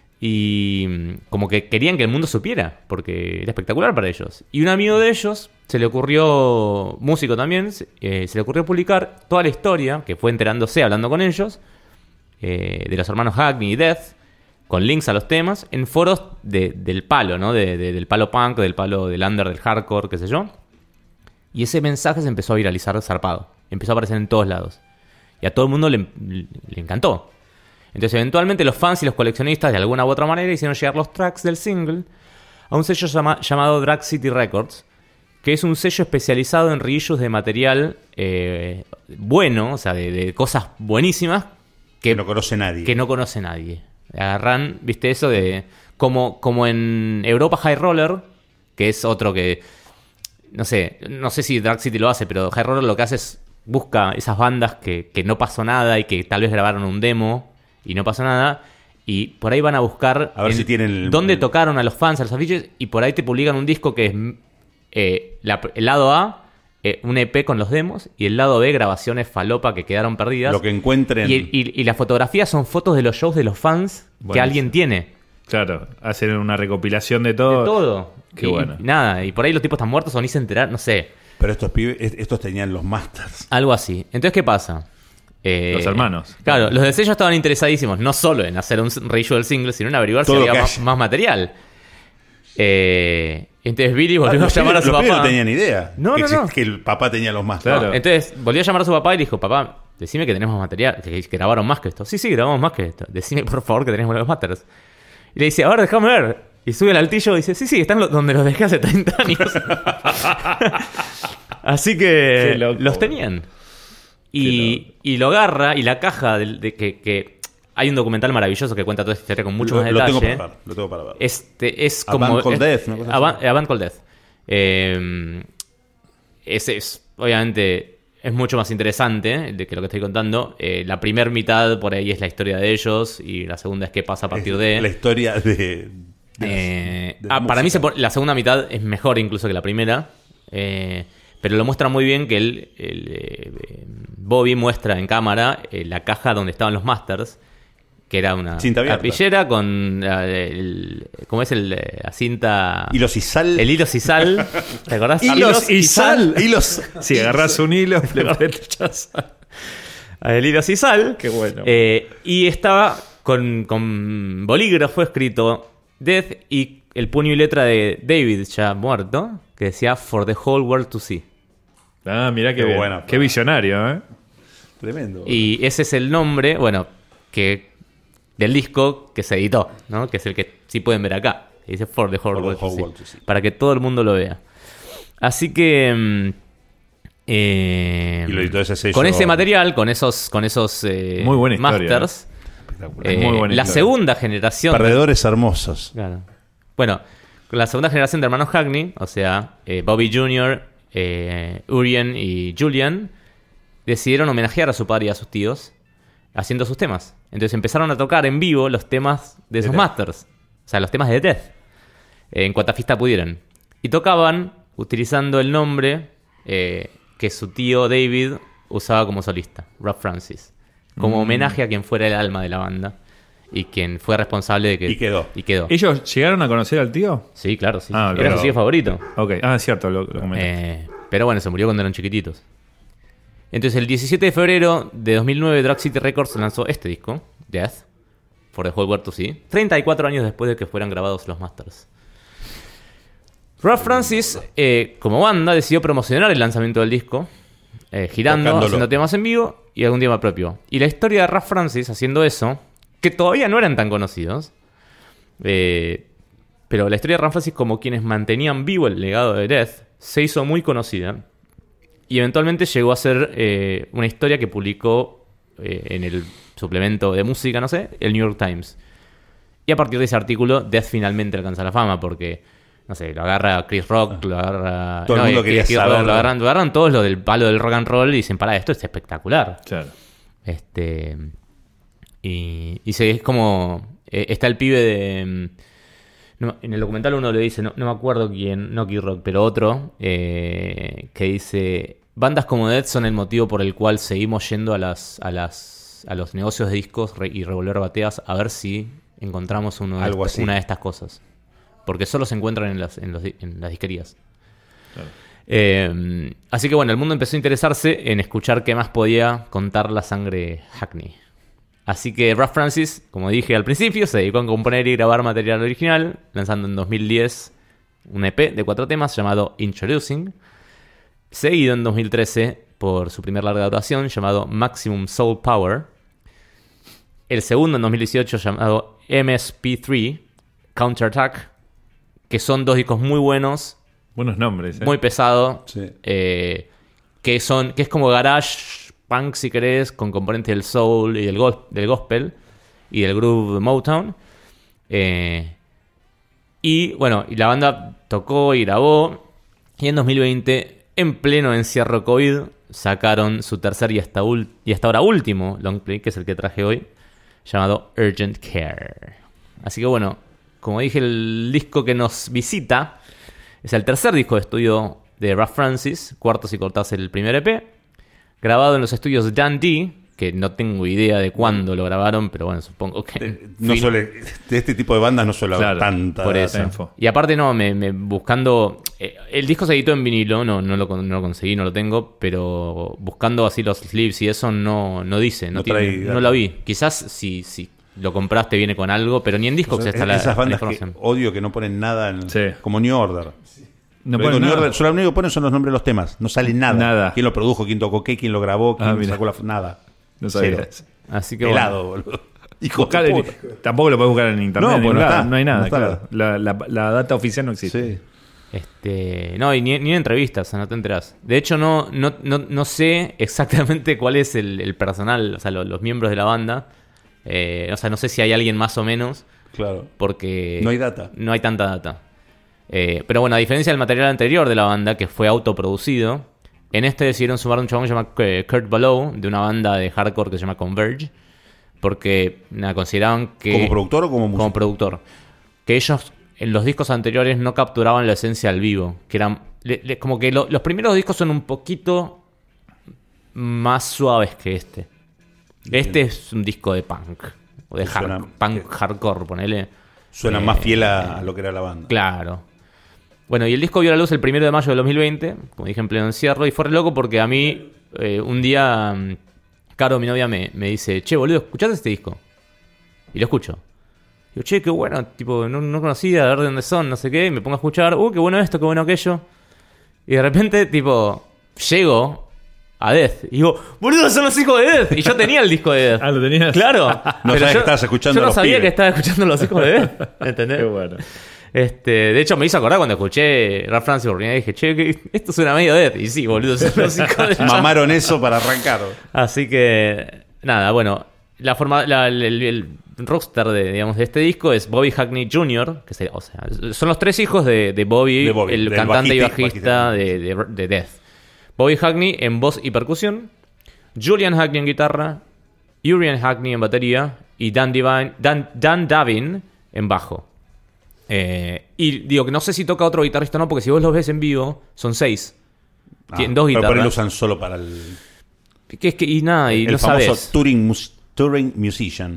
C: Y como que querían que el mundo supiera, porque era espectacular para ellos. Y un amigo de ellos se le ocurrió, músico también, eh, se le ocurrió publicar toda la historia, que fue enterándose, hablando con ellos, eh, de los hermanos Hackney y Death, con links a los temas, en foros de, del palo, ¿no? De, de, del palo punk, del palo del under, del hardcore, qué sé yo. Y ese mensaje se empezó a viralizar zarpado. Empezó a aparecer en todos lados. Y a todo el mundo le, le encantó. Entonces, eventualmente, los fans y los coleccionistas, de alguna u otra manera, hicieron llegar los tracks del single a un sello llama, llamado Drag City Records, que es un sello especializado en reissues de material eh, bueno, o sea, de, de cosas buenísimas que,
D: que no conoce nadie.
C: Que no conoce nadie. Agarran, viste, eso de... Como, como en Europa High Roller, que es otro que... No sé, no sé si Drag City lo hace, pero High Roller lo que hace es... Busca esas bandas que, que no pasó nada y que tal vez grabaron un demo y no pasó nada. Y por ahí van a buscar...
D: A ver en, si tienen... El,
C: dónde tocaron a los fans, a los afiches. Y por ahí te publican un disco que es... Eh, la, el lado A... Eh, un E P con los demos y el lado B grabaciones falopa que quedaron perdidas.
D: Lo que encuentren.
C: Y, y, y las fotografías son fotos de los shows de los fans bueno, que alguien tiene.
B: Claro, hacen una recopilación de todo.
C: De todo.
B: Qué
C: y,
B: bueno.
C: Y nada, y por ahí los tipos están muertos o ni se enteraron, no sé.
D: Pero estos pibes, estos tenían los masters.
C: Algo así. Entonces, ¿qué pasa? Eh,
B: los hermanos.
C: Claro, los del sello estaban interesadísimos no solo en hacer un reissue del single, sino en averiguar todo si había más, más material. Eh... Entonces Billy volvió ah, a llamar
D: pibes,
C: a su papá.
D: No tenían ni idea.
C: No,
D: que,
C: no, no.
D: Que el papá tenía los masters.
C: Claro. Entonces volvió a llamar a su papá y le dijo: papá, decime que tenemos más material, que, que grabaron más que esto. Sí, sí, grabamos más que esto. Decime por favor que tenemos los masters. Y le dice: ahora déjame ver. Y sube al altillo y dice: sí, sí, están lo, donde los dejé hace treinta años. Así que los tenían. Y, y lo agarra y la caja de, de que... que hay un documental maravilloso que cuenta toda esta historia con mucho
D: lo,
C: más
D: lo
C: detalle.
D: Tengo para ver, lo tengo para ver.
C: Este es como...
D: A Band Called Death.
C: A Band, a Band Called Death. Eh, ese es, obviamente, es mucho más interesante de que lo que estoy contando. Eh, la primera mitad por ahí es la historia de ellos y la segunda es qué pasa a partir
D: es
C: de...
D: La historia de... de
C: eh, de la ah, para mí se pone, la segunda mitad es mejor incluso que la primera. Eh, pero lo muestra muy bien que él, el, eh, Bobby muestra en cámara eh, la caja donde estaban los masters, que era una arpillera con eh, el, ¿cómo es el eh, la cinta?
D: Hilos y sal.
C: El hilo y sal. ¿Te acordás?
B: Hilos, hilos y sal.
D: Hilos.
B: Si agarras un hilo, le
C: echas el hilo y sal.
B: Qué bueno.
C: Eh, y estaba con, con bolígrafo escrito Death y el puño y letra de David, ya muerto, que decía For the whole world to see.
B: Ah, mirá qué, qué bueno. Qué visionario, ¿eh?
D: Tremendo.
C: Y ese es el nombre, bueno, que del disco que se editó, ¿no? Que es el que sí pueden ver acá. Dice For the whole, For world, the whole to world to see. Para que todo el mundo lo vea. Así que... Eh,
D: y lo editó ese sello.
C: Con ese material, con esos, con esos eh,
B: Muy buena
C: masters...
B: Eh, Muy buena
C: la
B: historia.
C: segunda generación...
D: Perdedores de... hermosos.
C: Claro. Bueno, con la segunda generación de hermanos Hackney, o sea, eh, Bobby junior, eh, Urien y Julian, decidieron homenajear a su padre y a sus tíos haciendo sus temas. Entonces empezaron a tocar en vivo los temas de esos masters. O sea, los temas de Death. Eh, en cuanta fiesta pudieran. Y tocaban utilizando el nombre eh, que su tío David usaba como solista, Rob Francis. Como mm. homenaje a quien fuera el alma de la banda. Y quien fue responsable de que...
D: Y quedó.
C: Y quedó.
B: ¿Ellos llegaron a conocer al tío?
C: Sí, claro, sí.
B: Ah,
C: Era
B: claro.
C: su tío favorito.
B: Ok. Ah, es cierto, lo, lo comentaste.
C: Eh, pero bueno, se murió cuando eran chiquititos. Entonces, el diecisiete de febrero de dos mil nueve, Drag City Records lanzó este disco, Death, For the Whole World to See, treinta y cuatro años después de que fueran grabados los masters. Rob Francis, eh, como banda, decidió promocionar el lanzamiento del disco, eh, girando,
D: Tocándolo.
C: haciendo temas en vivo y algún tema propio. Y la historia de Rob Francis haciendo eso, que todavía no eran tan conocidos, eh, pero la historia de Rob Francis como quienes mantenían vivo el legado de Death, se hizo muy conocida y eventualmente llegó a ser eh, una historia que publicó eh, en el suplemento de música, no sé, el New York Times. Y a partir de ese artículo, Death finalmente alcanza la fama porque, no sé, lo agarra Chris Rock, lo agarra...
D: Todo el
C: no,
D: mundo
C: eh,
D: quería
C: Chris Rock,
D: saberlo.
C: lo agarran, lo agarran todos los del palo del rock and roll y dicen, pará, esto es espectacular.
B: Claro.
C: Este... Y, y se, es como... eh, está el pibe de... mm, no, en el documental uno le dice, no, no me acuerdo quién, no Kid Rock, pero otro, eh, que dice, bandas como Death son el motivo por el cual seguimos yendo a las a las a los negocios de discos re- y revolver bateas a ver si encontramos uno de
D: Algo
C: est-
D: así.
C: una de estas cosas. Porque solo se encuentran en las, en los di- en las disquerías.
B: Claro.
C: Eh, así que bueno, el mundo empezó a interesarse en escuchar qué más podía contar la sangre Hackney. Así que Rob Francis, como dije al principio, se dedicó a componer y grabar material original, lanzando en dos mil diez un E P de cuatro temas llamado Introducing, seguido en dos mil trece por su primer larga duración llamado Maximum Soul Power, el segundo en dos mil dieciocho llamado M S P tres, Counterattack, que son dos discos muy buenos,
B: Buenos nombres, ¿eh?
C: muy pesado,
D: Sí.
C: eh, que son que es como garage punk, si querés, con componentes del soul y del, gos- del gospel y del groove Motown. Eh, y bueno, y la banda tocó y grabó. Y en dos mil veinte, en pleno encierro COVID, sacaron su tercer y hasta, ul- y hasta ahora último long play, que es el que traje hoy, llamado Urgent Care. Así que bueno, como dije, el disco que nos visita es el tercer disco de estudio de Rob Francis, cuarto si cortás el primer E P, grabado en los estudios Dundee, que no tengo idea de cuándo lo grabaron, pero bueno, supongo que...
D: No
C: fin-
D: suele, de este tipo de bandas no suele haber
B: Claro,
D: tanta
C: por
D: data.
C: eso.
B: info.
C: Y aparte no, me, me- buscando... eh, el disco se editó en vinilo, no, no, lo, con- no lo conseguí, no lo tengo, pero buscando así los sleeves y eso no, no dice, no,
D: No
C: tiene-
D: trae
C: no
D: data.
C: lo vi. Quizás si, si lo compraste viene con algo, pero ni en Discogs
D: O sea,
C: está la,
D: esas
C: la
D: bandas que
C: información.
D: odio que no ponen nada en,
B: Sí.
D: como New Order.
B: No
D: Pero
B: ponen
D: New
B: nada.
D: Order, solo lo único que ponen son los nombres de los temas. No sale nada.
B: Nada.
D: ¿Quién lo produjo? ¿Quién tocó qué? ¿Quién lo grabó? ¿Quién
B: Ah, mira.
D: sacó la nada?
B: No sabía
D: Cero.
B: eso.
C: Así que bueno.
D: Helado, boludo. Hijo
B: Buscar
D: de
B: en-
D: puta.
B: tampoco lo puedes buscar en internet.
D: No,
B: en
D: pues
B: ningún
D: no
B: lado.
D: está.
B: No hay nada,
D: No está
B: claro. La, la- la data oficial no existe.
D: Sí.
C: Este, no, y ni, ni en entrevistas, o sea, no te enterás. De hecho, no, no, no, no sé exactamente cuál es el, el personal, o sea, lo- los miembros de la banda. Eh, o sea, no sé si hay alguien más o menos,
D: Claro.
C: porque...
D: No hay data.
C: No hay tanta data. Eh, pero bueno, a diferencia del material anterior de la banda, que fue autoproducido, en este decidieron sumar un chabón que se llama eh, Kurt Below, de una banda de hardcore que se llama Converge, porque nada, consideraban que...
D: ¿Como productor o como músico?
C: Como productor. Que ellos en los discos anteriores no capturaban la esencia al vivo. Que eran. le- le- como que lo- los primeros discos son un poquito más suaves que este. Este es un disco de punk. O de
D: Suena-
C: hard- punk hardcore, ponele.
D: Suena
C: Eh,
D: más fiel a, a lo que era la banda.
C: Claro. Bueno, y el disco vio la luz el primero de mayo de dos mil veinte, como dije en pleno encierro, y fue re loco porque a mí, eh, un día, mm, Caro, mi novia, me, me dice, che, boludo, ¿escuchaste este disco? Y lo escucho. Digo, che, qué bueno, tipo, no, no conocía, a ver de dónde son, no sé qué, y me pongo a escuchar, uh, qué bueno esto, qué bueno aquello. Y de repente, tipo, llego a Death, y digo, boludo, son los hijos de Death. Y yo tenía el disco de Death.
B: Ah, ¿lo tenías?
C: Claro.
D: No
C: Pero
D: sabes
C: yo-
D: que estabas escuchando
C: Yo
D: a
C: no
D: los
C: sabía
D: pibes.
C: que estaba escuchando los hijos de Death. ¿Entendés?
B: Qué bueno.
C: Este, de hecho, me hizo acordar cuando escuché Rap Francis por primera vez. Dije, che, que esto suena medio Death. Y sí, boludo, son los hijos de
D: Mamaron eso para arrancar.
C: Así que, nada, bueno. La forma, la- el, el- el rockstar de, digamos, de este disco es Bobby Hackney junior Que se- o sea, son los tres hijos de, de Bobby,
D: De Bobby,
C: el
D: del
C: cantante y
D: bajista-
C: bajista
D: bajista.
C: de, de- de Death. Bobby Hackney en voz y percusión. Julian Hackney en guitarra. Urian Hackney en batería. Y Dan, Divine, Dan, Dan Davin en bajo. Eh, y digo que no sé si toca otro guitarrista o no, porque si vos los ves en vivo, son seis. Tienen dos
D: Ah, pero por ahí lo
C: guitarras.
D: usan solo para el,
C: Que es que, y nada, y
D: el
C: no
D: famoso
C: sabes.
D: touring, mus- touring musician.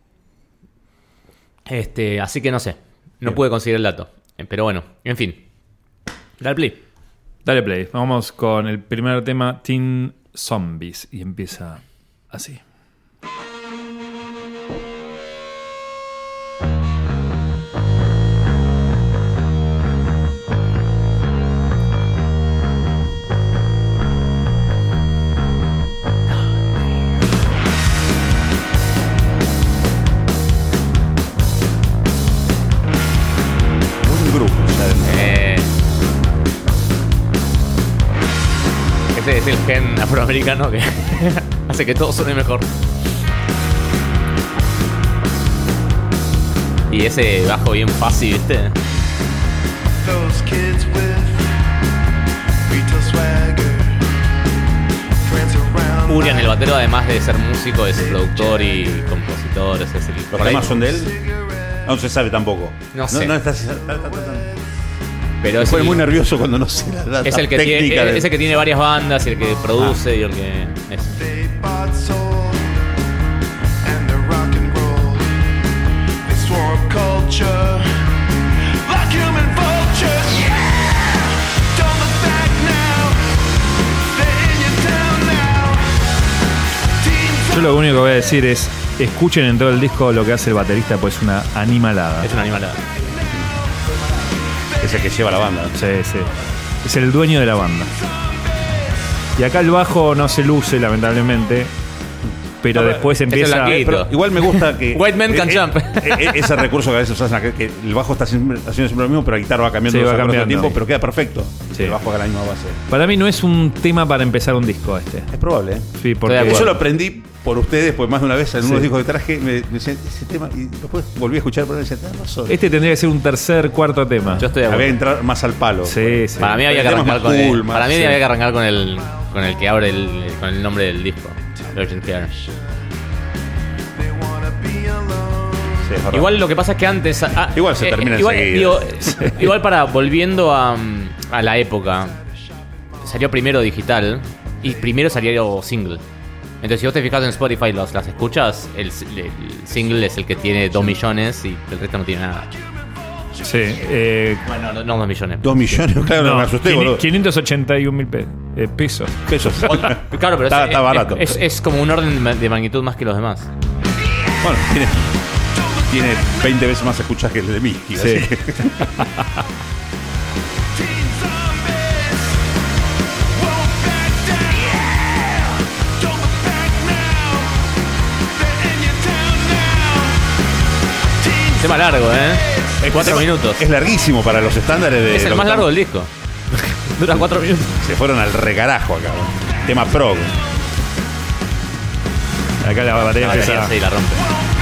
C: Este, así que no sé. No
D: Bien.
C: pude conseguir el dato. Eh, Pero bueno, en fin. Dale play.
B: Dale play. Vamos con el primer tema, Teen Zombies. Y empieza así.
C: sé, es el gen afroamericano que hace que todo suene mejor. Y ese bajo bien fácil, ¿viste? Urian, el batero, además de ser músico, es productor y compositor. Es el,
D: ¿Los temas son de él? No se sabe tampoco.
C: No sé.
D: No, no está, está, está, está, está.
C: Pero
D: Me
C: es
D: pone
C: el,
D: muy nervioso cuando no sé la, la
C: es el que
D: técnica.
C: tiene,
D: de...
C: es el que tiene varias bandas y el que produce ah. y el que es.
B: Yo lo único que voy a decir es: escuchen en todo el disco lo que hace el baterista, pues es una animalada.
C: Es una animalada.
D: Es el que lleva la banda.
B: Sí, sí. Es el dueño de la banda. Y acá el bajo no se luce, lamentablemente. Pero no, después empieza.
D: Pero igual me gusta que.
C: White Man Can
D: eh,
C: Jump.
D: Eh, ese recurso que a veces usan, que el bajo está siempre, haciendo siempre lo mismo, pero la guitarra va cambiando
B: sí,
D: los
B: va
D: acordes todo el
B: cambiando.
D: tiempo, pero queda perfecto.
B: Sí.
D: El bajo a la misma base.
B: Para mí no es un tema para empezar un disco este.
D: Es probable, ¿eh?
B: Sí, porque
D: yo lo aprendí por ustedes, pues más de una vez en
B: sí.
D: unos discos que traje, me, me decían ese tema y después volví a escuchar por ahí y decía, tenés razón.
B: Este tendría que ser un tercer, cuarto tema.
C: Yo estoy de acuerdo.
D: Había que entrar más al palo.
B: Sí,
D: pues.
B: sí.
C: Para mí había que
D: el tema
C: arrancar
D: es más
C: con
D: cool,
C: el,
D: más-
C: Para mí
D: sí.
C: había que arrancar con el con el que abre el con el nombre del disco. Urgent Care.
D: Sí, es verdad.
C: Igual lo que pasa es que antes ah,
D: Igual se termina
C: igual,
D: enseguida.
C: digo, igual para volviendo a, a la época, salió primero digital y primero salió single. Entonces si vos te fijas en Spotify, los, las escuchas, el, el single es el que tiene dos millones y el resto no tiene nada.
B: Sí. Eh,
C: Bueno, no, no dos millones.
D: Dos millones, claro,
B: no,
D: me asusté,
B: quini-
D: boludo.
B: quinientos ochenta y un mil pe- eh, pesos.
D: Pesos.
C: Otra- claro, pero
D: está,
C: es,
D: está barato.
C: Es, es, es como un orden de magnitud más que los demás.
D: Bueno, tiene, tiene veinte veces más escuchas que el de Mickey.
B: Sí.
D: Así que...
C: Tema largo, ¿eh?
D: Es
C: Cuatro minutos.
D: Es larguísimo para los estándares de.
C: Es el
D: lo
C: más
D: que
C: largo del
D: estamos-
C: disco. Dura cuatro minutos.
D: Se fueron al recarajo acá. ¿no? Tema prog.
B: Acá la batería
C: La batería,
B: empieza.
C: sí, la rompe.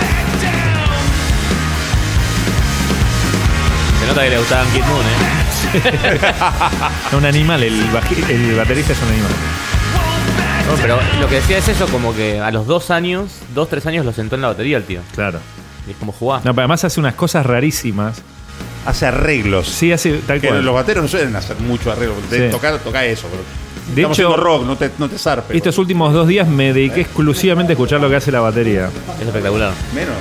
C: Se nota que le gustaban Kid Moon, ¿eh?
B: Es un animal, el, baji- el baterista es un animal.
C: No, pero lo que decía es eso, como que a los dos años, dos, tres años lo sentó en la batería el tío.
B: Claro.
C: Y es como jugar.
B: No, pero además hace unas cosas rarísimas.
D: Hace arreglos.
B: Sí, hace tal
D: Que
B: cual.
D: los bateros no suelen hacer mucho arreglo. De
B: Sí.
D: tocar, toca eso. Pero
B: De
D: estamos
B: hecho,
D: haciendo rock, no te, no te zarpes.
B: Estos últimos dos días me dediqué exclusivamente a escuchar lo que hace la batería.
C: Es espectacular.
D: Menos.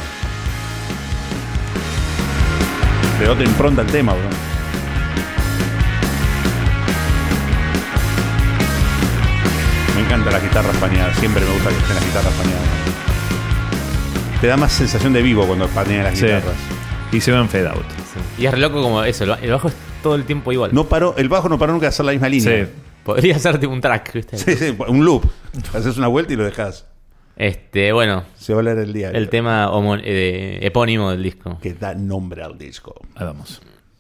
D: De otra impronta el tema, bro. Me encanta la guitarra española. Siempre me gusta que estén las guitarras españolas. Te da más sensación de vivo cuando panean las
B: Sí.
D: guitarras.
B: Y se va en fade out.
C: Y es re loco como eso, el ba- el bajo es todo el tiempo igual.
D: No paró, el bajo no paró nunca de hacer la misma línea.
B: Sí.
C: Podría hacerte un track, ¿viste?
D: Sí, sí, un loop. Haces una vuelta y lo dejas.
C: Este, bueno,
D: Se va a leer el día.
C: el tema homo- eh, epónimo del disco.
D: que da nombre al disco.
B: Ahí vamos.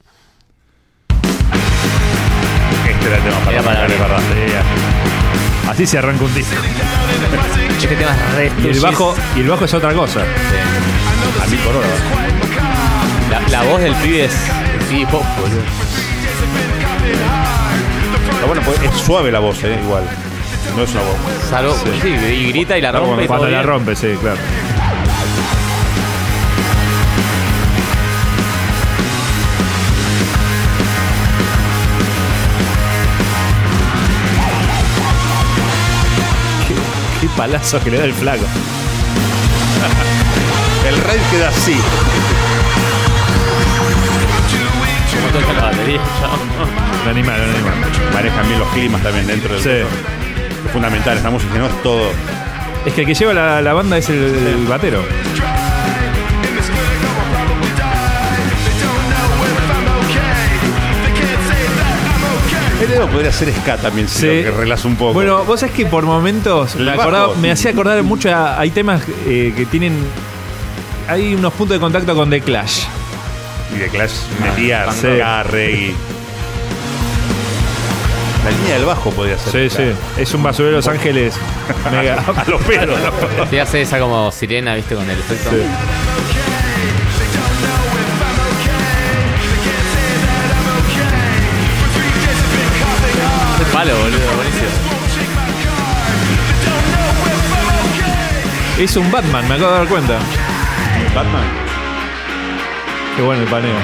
D: Este era el tema para
C: Era para
D: arrancar,
C: abrir.
D: es verdad.
B: Así se arranca un disco.
C: Este tema es re
B: Y el bajo, y el bajo es otra cosa.
D: A mil por hora.
C: La, la voz del pibe es sí, pop, boludo.
D: Pero bueno, pues es suave la voz, eh, igual. No es una voz.
C: Salvo, sí, y grita y la
D: No,
C: rompe. y
B: Cuando
C: todo
B: la
C: bien.
B: rompe, sí, claro. Qué, qué palazo que le da el flaco.
D: El rey queda así.
C: Como toca la batería, chao.
B: Un animal, un animal.
D: Manejan bien los climas también dentro del
B: Sí.
D: Es fundamental, esta música no es todo.
B: Es que el que lleva la, la banda es el, el batero.
D: El dedo podría ser ska también, si
B: Sí.
D: lo que relaza un poco.
B: Bueno, vos sabés que por momentos
D: El
B: me,
D: bajo.
B: acordaba- me hacía acordar mucho a, hay temas eh, que tienen, hay unos puntos de contacto con The Clash.
D: y de Clash metía
B: sí.
D: ska, reggae. La línea del bajo podría ser.
B: Sí, sí. Es un basurero de Los Ángeles. Mega.
D: A los pelos.
C: Sí, hace esa como sirena, ¿viste? Con el efecto.
B: Sí.
C: Es palo, boludo, buenísimo.
B: Es un Batman, me acabo de dar cuenta.
D: Batman.
B: Qué bueno el paneo.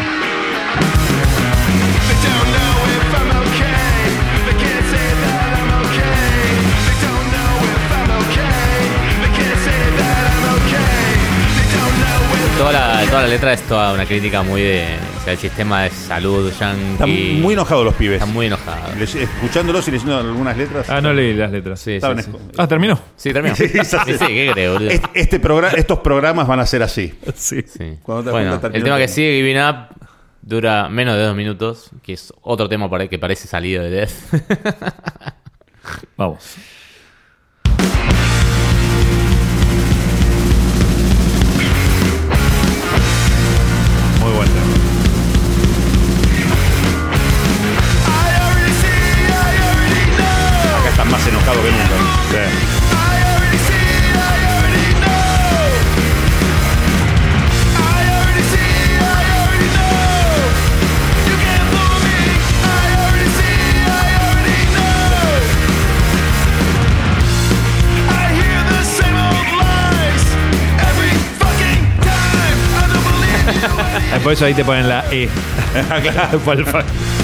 C: Toda la, toda la letra es toda una crítica muy de, o sea, el sistema de salud yankee.
D: Están muy enojados los pibes.
C: Están muy enojados.
D: Le- Escuchándolos y leyendo algunas letras.
B: Ah, no leí las letras.
C: Sí, sí,
D: Estaban
C: sí.
D: esco-
B: Ah, terminó.
C: Sí, terminó.
D: Sí,
C: Sí,
D: es así.
C: sí, ¿qué crees, boludo?
D: Este, este progra- estos programas van a ser así.
B: Sí.
C: Sí.
D: Cuando te das
C: Bueno,
D: cuenta,
C: el
D: terminó
C: tema
D: el
C: que
D: tema.
C: sigue, Giving Up, dura menos de dos minutos, que es otro tema pare- que parece salido de Death.
B: Vamos. Muy buen tema.
D: Acá están más enojados que nunca.
B: Sí. Ah, por eso ahí te ponen la E. Claro, por el fa-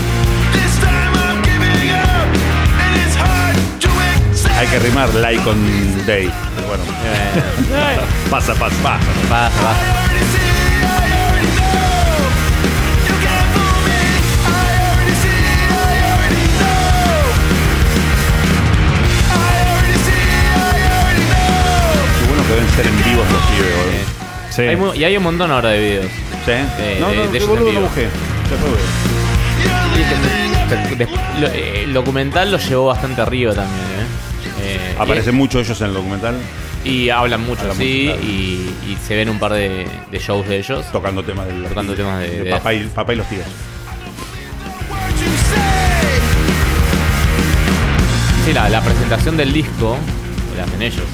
D: Hay que rimar like con day. Pero bueno,
C: Eh,
B: Pasa, pasa, pasa.
C: pasa, pasa.
D: qué bueno que deben ser en vivos los pibes, boludo.
B: Sí.
C: Hay mu- y hay un montón ahora de videos.
D: ¿Sí?
C: de-
D: no,
C: de-
D: no,
C: de
D: qué
C: ellos
D: boludo
C: en
D: lo
C: vivo.
D: busqué. Ya fue, boludo.
C: De- de- lo- eh, el documental lo llevó bastante arriba también, ¿eh? Eh,
D: Aparecen mucho ellos en el documental
C: y, y hablan mucho,
D: Hablan
C: sí,
D: mucho, claro.
C: y, y se ven un par de, de shows de ellos.
D: tocando temas del
C: Tocando temas de- de-
D: papá, y, papá y los tíos.
C: Sí, la, la presentación del disco la hacen ellos.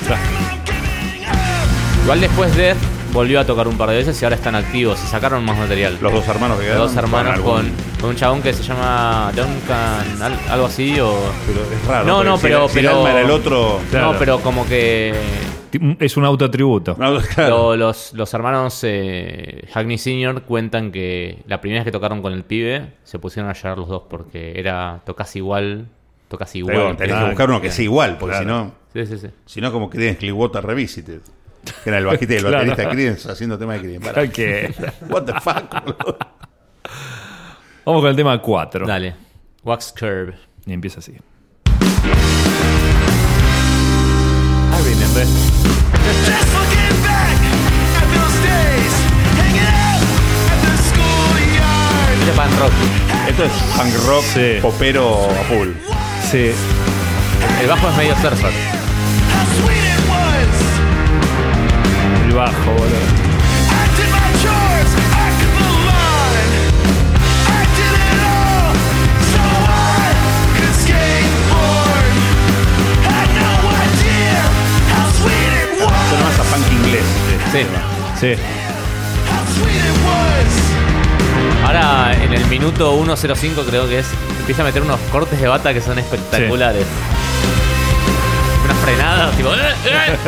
C: Igual después Death volvió a tocar un par de veces y ahora están activos y sacaron más material.
D: Los dos hermanos que
C: Los
D: quedaron.
C: dos hermanos
D: algún-
C: con, con un chabón que se llama Duncan, al- algo así, o...
D: Pero es raro.
C: No,
D: porque
C: no,
D: si
C: pero-
D: el- si el
C: pero-
D: alma era el otro.
B: Claro.
C: No, pero como que
B: Es un autotributo.
D: No, claro.
C: lo- los, los hermanos eh, Hackney senior cuentan que la primera vez que tocaron con el pibe se pusieron a llorar los dos porque era tocas igual, tocas igual.
D: Pero tenés que
B: claro,
D: buscar uno que sea igual, porque
B: claro.
D: si no,
C: Sí, sí, sí.
D: si no como Creedence Clearwater Revisited. Que era el bajista y el
B: Claro.
D: baterista de Creedence haciendo temas de Creedence. Pará.
B: Ok.
D: What the fuck, boludo.
B: Vamos con el tema cuatro.
C: Dale. Wax Curve.
B: Y empieza así.
C: I remember.
F: Just looking back at those days, hanging out at the schoolyard.
C: Este pan rock.
D: Esto es punk rock
B: Sí.
D: popero a full.
B: Sí.
C: El bajo es medio surfer.
F: How sweet it was.
B: El bajo, boludo.
F: I did my chores, I cut the line. I did it all so I could skateboard. Had no idea how sweet it was.
D: Esto no es a punk inglés.
C: Sí.
B: Sí.
F: How sweet it was.
C: Ahora en el minuto uno cero cinco creo que es. Empieza a meter unos cortes de bata que son espectaculares. Unas frenadas, tipo. ¡eh, eh!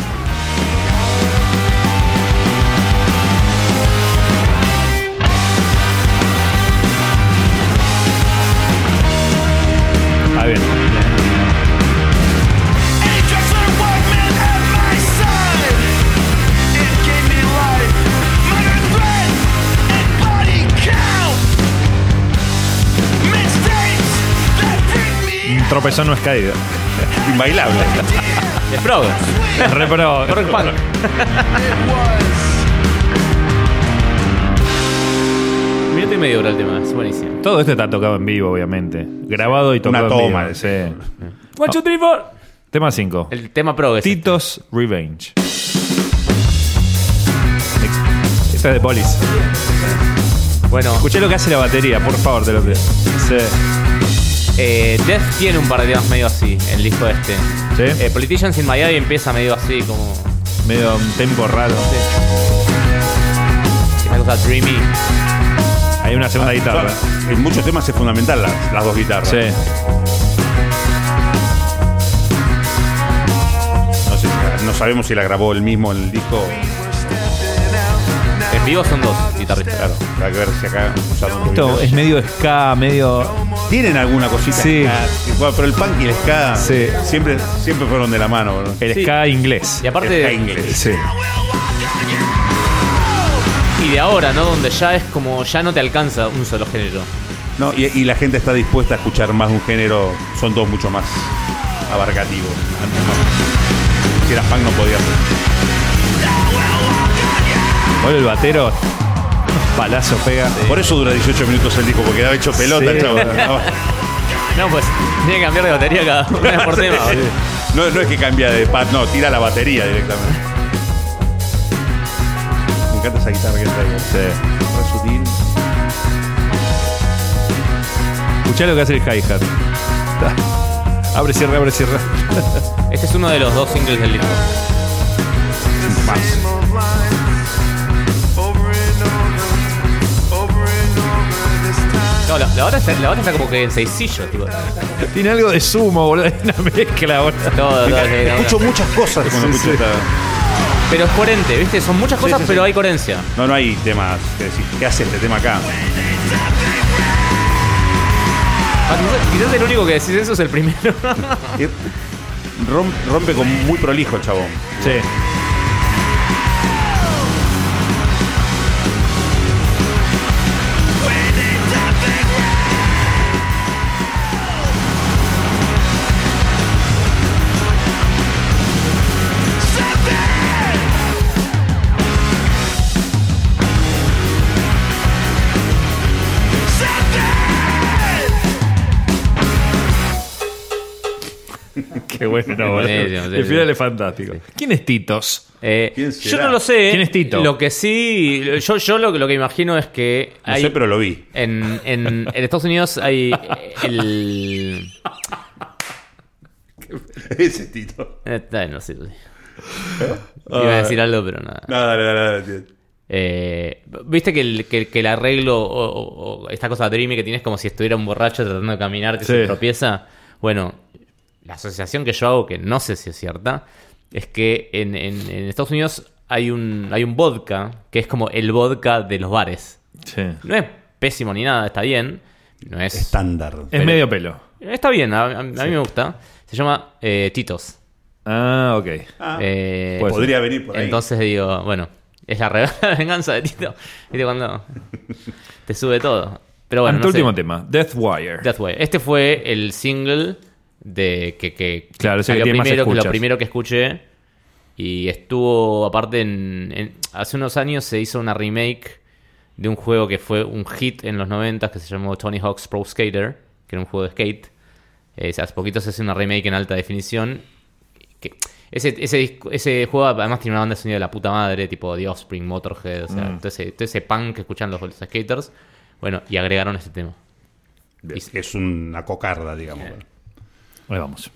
B: Ah, bien.
F: A Drexler Workman at my side. It gave me life, minor threat, and body count. Mixtapes that bring me
B: Un tropezón no es caída.
D: Inbailable.
C: Es prog.
B: Re pro.
C: Rock punk.
F: it was.
C: Minuto y medio dura el tema, es buenísimo.
B: Todo esto está tocado en vivo, obviamente. Grabado y tocado
D: Una
B: en
D: toma.
B: vivo. Sí. One, two, three, four. Tema cinco.
C: El tema prog es este.
B: Tito's Revenge. Esta es de Police.
C: Bueno,
B: Escuché lo que hace la batería, por favor, te lo pido. Sí.
C: Eh, Death tiene un par de temas medio así, el disco este.
B: ¿Sí?
C: Eh, Politicians in Miami empieza medio así, como.
B: Medio un tempo raro.
C: Una cosa dreamy.
B: Hay una segunda guitarra.
D: Son- en muchos temas es fundamental las, las dos guitarras.
B: Sí.
D: No sé si- no sabemos si la grabó él mismo en el disco.
C: En vivo son dos guitarristas.
D: Claro, hay que ver si acá usaron otro
B: Esto
D: video.
B: es medio ska, medio.
D: Tienen alguna cosita
B: Sí.
D: ska, igual, pero el punk y el ska
B: Sí.
D: siempre, siempre fueron de la mano, ¿no?
B: El
C: Sí.
B: ska inglés.
C: Y aparte.
D: El ska inglés.
B: Sí.
C: Y de ahora, ¿no? Donde ya es como. Ya no te alcanza un solo género.
D: No, y, y la gente está dispuesta a escuchar más de un género, son todos mucho más abarcativos. Antes no. Si eras punk no podías ser.
B: Bueno, el batero. Palazo pega.
D: Por eso dura dieciocho minutos el disco, porque quedaba hecho pelota,
B: Sí.
D: chavo.
C: No, pues. Tiene que cambiar de batería cada una vez por tema, boludo.
D: No, no es que cambia de pad, no, tira la batería directamente. Me encanta esa guitarra que traigo.
B: Sí.
D: Re sutil.
B: Escuchá lo que hace el hi-hat. Abre, cierra, abre, cierra.
C: Este es uno de los dos singles del disco.
D: Más.
C: No, la, la otra está, la otra está como que en seisillos, tipo.
B: Tiene algo de sumo, boludo. Hay una mezcla ahora.
C: Todo, todo, sí,
D: Escucho
C: no, no.
D: muchas cosas cuando
B: Sí,
D: escucho
B: sí.
D: esta.
C: Pero es coherente, ¿viste? Son muchas cosas,
D: sí, sí.
C: pero hay coherencia.
D: No, no hay temas que decir, ¿qué hace este tema acá?
C: Ah, quizás- Quizás el único que decís eso es el primero.
D: Y rom- rompe con muy prolijo el chabón.
B: Sí. Qué bueno, boludo.
C: Buenísimo, sí,
B: El
C: sí.
B: final es fantástico. ¿Quién es Titos?
C: Eh,
D: ¿Quién
C: yo
D: será?
C: no lo sé.
B: ¿Quién es Tito?
C: Lo que sí. Yo, yo lo, lo que imagino es que.
D: No
C: hay-
D: sé, pero lo vi.
C: En, en, en Estados Unidos hay el.
D: Ese Tito.
C: Eh, eh, no sé. Iba a decir algo, pero nada.
D: No, dale, dale, dale.
C: Eh, Viste que el, que, que el arreglo o, o- o esta cosa dreamy que tienes como si estuviera un borracho tratando de caminar que
B: Sí.
C: se tropieza. Bueno, la asociación que yo hago, que no sé si es cierta, es que en, en- en Estados Unidos hay un, hay un vodka que es como el vodka de los bares.
B: Sí.
C: No es pésimo ni nada, está bien. No es.
D: Estándar.
B: Es
C: Pero-
B: medio pelo.
C: Está bien, a, a- a mí me gusta. Se llama eh, Titos.
B: Ah, ok.
D: Ah,
C: Eh,
B: Pues-
D: podría venir por ahí.
C: Entonces digo, bueno, es la re- la venganza de Tito. ¿Viste cuando te sube todo? Pero bueno, no sé.
B: Anteúltimo tema. Deathwire.
C: Deathwire. Este fue el single de que, que
B: Claro, ese que
C: salió
B: tiene más
C: primero, que lo
B: escuchas.
C: primero que escuché. Y estuvo, aparte, en, en- hace unos años se hizo una remake de un juego que fue un hit en los noventa que se llamó Tony Hawk's Pro Skater, que era un juego de skate. Eh, hace poquito se hace una remake en alta definición. Que ese, ese, disco- ese juego además tiene una banda de sonido de la puta madre, tipo The Offspring, Motorhead, o sea,
B: Mm.
C: todo, ese, todo ese punk que escuchan los, los skaters. Bueno, y agregaron este tema.
D: Que es una cocarda, digamos.
B: Ahí vamos.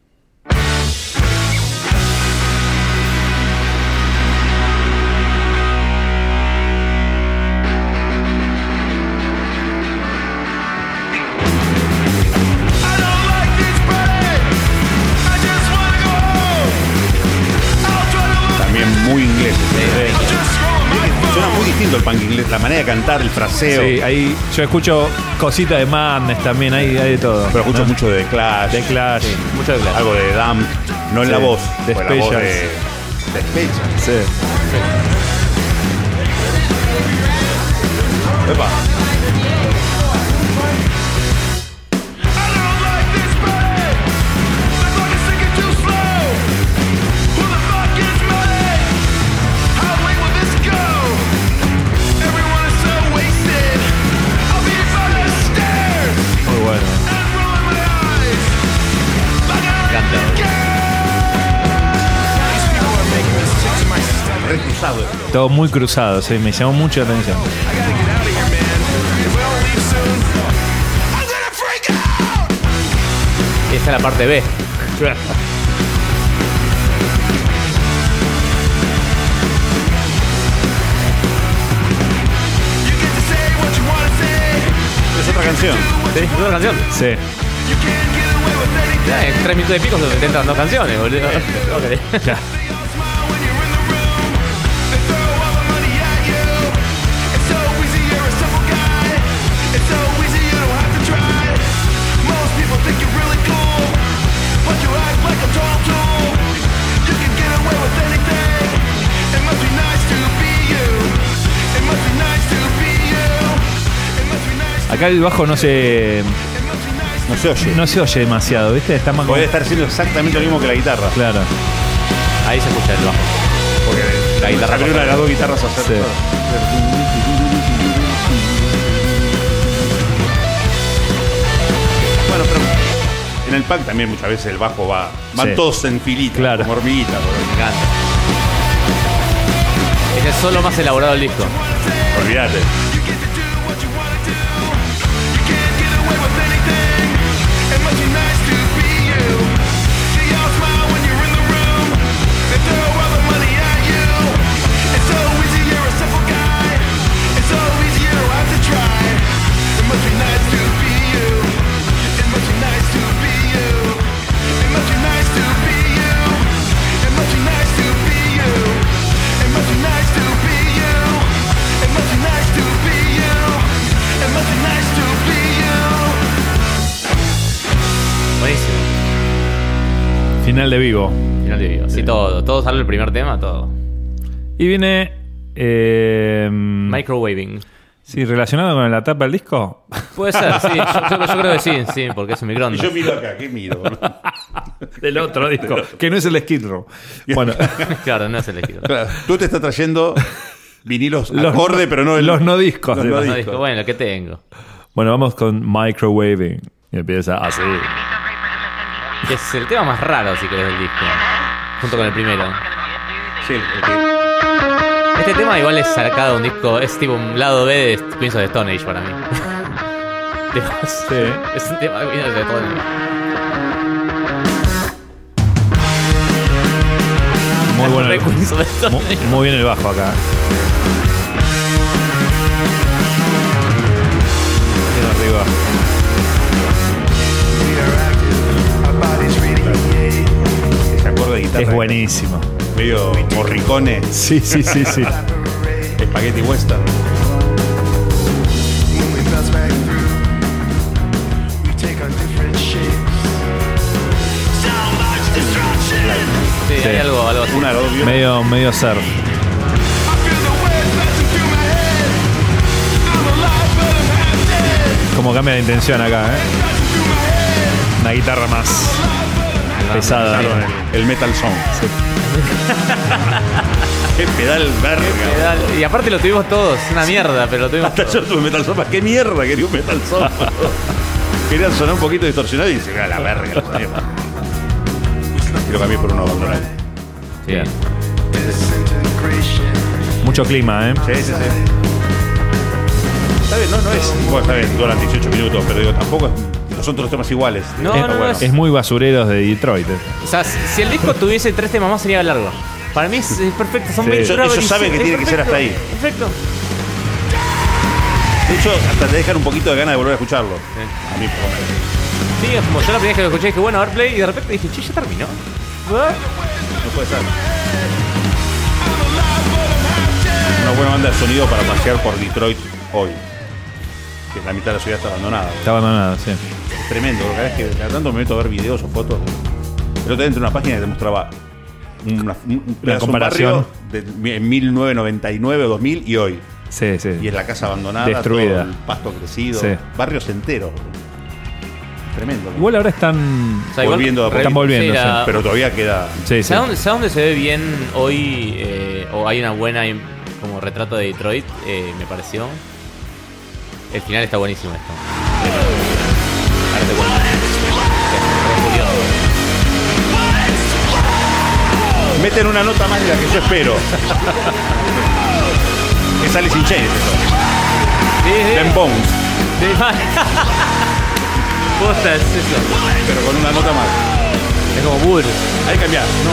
F: I don't like this break. I just wanna go home. I'll try to look
D: También muy inglés.
F: just scroll my phone.
D: Suena muy distinto el punk inglés. La manera de cantar, el fraseo.
B: Sí, ahí yo escucho cositas de Madness también, hay, hay de todo.
D: Pero escucho
B: ¿no?
D: mucho de The Clash.
B: The Clash.
C: Mucho de Clash.
D: Algo de Damp. No en
B: Sí,
D: la voz.
B: de
D: fue la voz
B: Specials.
D: de, de Specials.
B: Sí.
D: Epa.
F: I don't like this break. The clock is ticking too slow. Who the fuck is me? How late will this go? Everyone is so wasted. I'll be by the stairs
B: Muy bueno.
F: and rolling my eyes like I
C: Canta.
F: These people are making mistakes in my system.
D: Re cruzado esto.
B: Todo muy cruzado, sí, me llamó mucho la atención.
F: I gotta get out of here, man. If we don't leave soon, I'm gonna freak out.
C: Esa es la parte B.
D: Es otra canción.
C: ¿Tenés otra canción?
B: Sí.
C: Ya, en tres minutos de pico se entran dos canciones, boludo. Ok.
B: Ya. Acá el bajo no se
D: No se oye.
B: no se oye demasiado, ¿viste? Está más
D: Puede estar haciendo exactamente lo mismo que la guitarra.
B: claro.
C: Ahí se escucha el bajo.
D: Porque
C: La guitarra
D: sacar una de las dos guitarras a hacer.
B: Sí.
D: Bueno, pero en el punk también muchas veces el bajo va. Van
B: Sí.
D: todos en filita,
B: Claro.
D: como hormiguita.
C: Me encanta. Es el solo más elaborado del disco.
D: Olvídate.
C: Buenísimo.
B: Final de vivo.
C: Final de video. Sí, todo. Todo sale el primer tema, todo.
B: Y viene eh,
C: Microwaving.
B: sí, relacionado con la tapa del disco.
C: Puede ser, sí. Yo, yo- yo creo que sí, sí, porque es un
D: Y
C: microondas.
D: yo miro acá, ¿qué miro?
B: Del otro disco, que no es el Skid Row. Bueno,
C: Claro, no es elegido.
D: Claro, tú te estás trayendo vinilos
B: Los-
D: acorde, pero no el-
B: los no discos.
D: Los no
C: No
D: discos.
C: disco. Bueno, lo que tengo.
B: bueno, vamos con Microwaving. Y empieza así.
C: Que es el tema más raro, si querés, del disco. Junto con el primero.
D: Sí, el que-
C: Este tema igual es sacado de un disco. Es tipo un lado B de Queens of the Stone Age para mí. Tipo,
B: Sí.
C: Es un tema de Queens of the Stone Age.
B: Muy bueno.
C: Re
B: el-
C: Queens of the Stone
B: mu-
C: Age.
B: muy bien el bajo acá. Bien arriba.
D: ese acorde de guitarra.
B: Es buenísimo.
D: Medio morricone,
B: Sí, sí, sí, sí.
D: spaghetti western.
C: Sí, hay algo, algo así.
D: Una de las dos violas.
B: Medio, medio surf. Como cambia la intención acá, ¿eh? Una guitarra más pesada.
D: Claro, el, el metal song. Qué pedal verga.
C: Pedal. Y aparte lo tuvimos todos, una mierda, pero lo tuvimos
D: Hasta
C: todos.
D: yo tuve metal song. ¿Qué mierda quería un metal song? Querían sonar un poquito distorsionado y dice, ah, la verga, lo sonido. Y lo cambié por uno abandonado.
C: Sí.
B: Bien. Mucho clima, ¿eh?
D: Sí, sí, sí. Está bien, no, no es. Bueno, está bien, duran dieciocho minutos, pero digo, tampoco es- no son todos los temas iguales.
C: No,
D: Está
C: no, no,
D: bueno.
C: es-
B: Es muy basureros de Detroit. eh.
C: O sea, si si el disco tuviese tres temas más sería largo. Para mí es, es perfecto. Son
B: Sí.
C: veinte
D: Ellos-
C: horas,
D: ellos saben que
C: es
D: tiene que ser
C: perfecto,
D: hasta ahí.
C: Perfecto.
D: De hecho, hasta te dejan un poquito de ganas de volver a escucharlo. A mí, por lo menos.
C: Sí, es como yo la primera vez que lo escuché dije, bueno, a ver play, y de repente dije, che, ya terminó. ¿What?
D: No puede ser. Una buena banda de sonido para pasear por Detroit hoy. Que la mitad de la ciudad está abandonada.
B: Está abandonado, sí.
D: Es tremendo, porque cada vez que cada tanto me meto a ver videos o fotos. El otro día entré a una página que te mostraba una, un, un pedazo de un
B: comparación.
D: barrio de, en mil novecientos noventa y nueve o dos mil y hoy.
B: Sí, sí.
D: Y es la casa abandonada,
B: Destruida.
D: todo el pasto crecido,
B: Sí.
D: barrios enteros. Tremendo.
B: Igual ahora están.
C: O sea, igual-
D: Volviendo a poco.
B: Están volviendo,
C: Sí, la-
D: Pero todavía queda.
B: Sí, sí.
C: ¿Sabes dónde, sabes dónde se ve bien hoy? eh, o hay una buena im- como retrato de Detroit, eh, me pareció. El final está buenísimo esto. Ahora te cuento. Es re curioso.
D: Meten una nota más de la que yo espero. Que sale sin Chains eso.
C: Sí, sí.
D: Ben Bones.
C: Sí, Posta es eso.
D: Pero con una nota más.
C: Es como Burr.
D: Hay que cambiar, ¿no?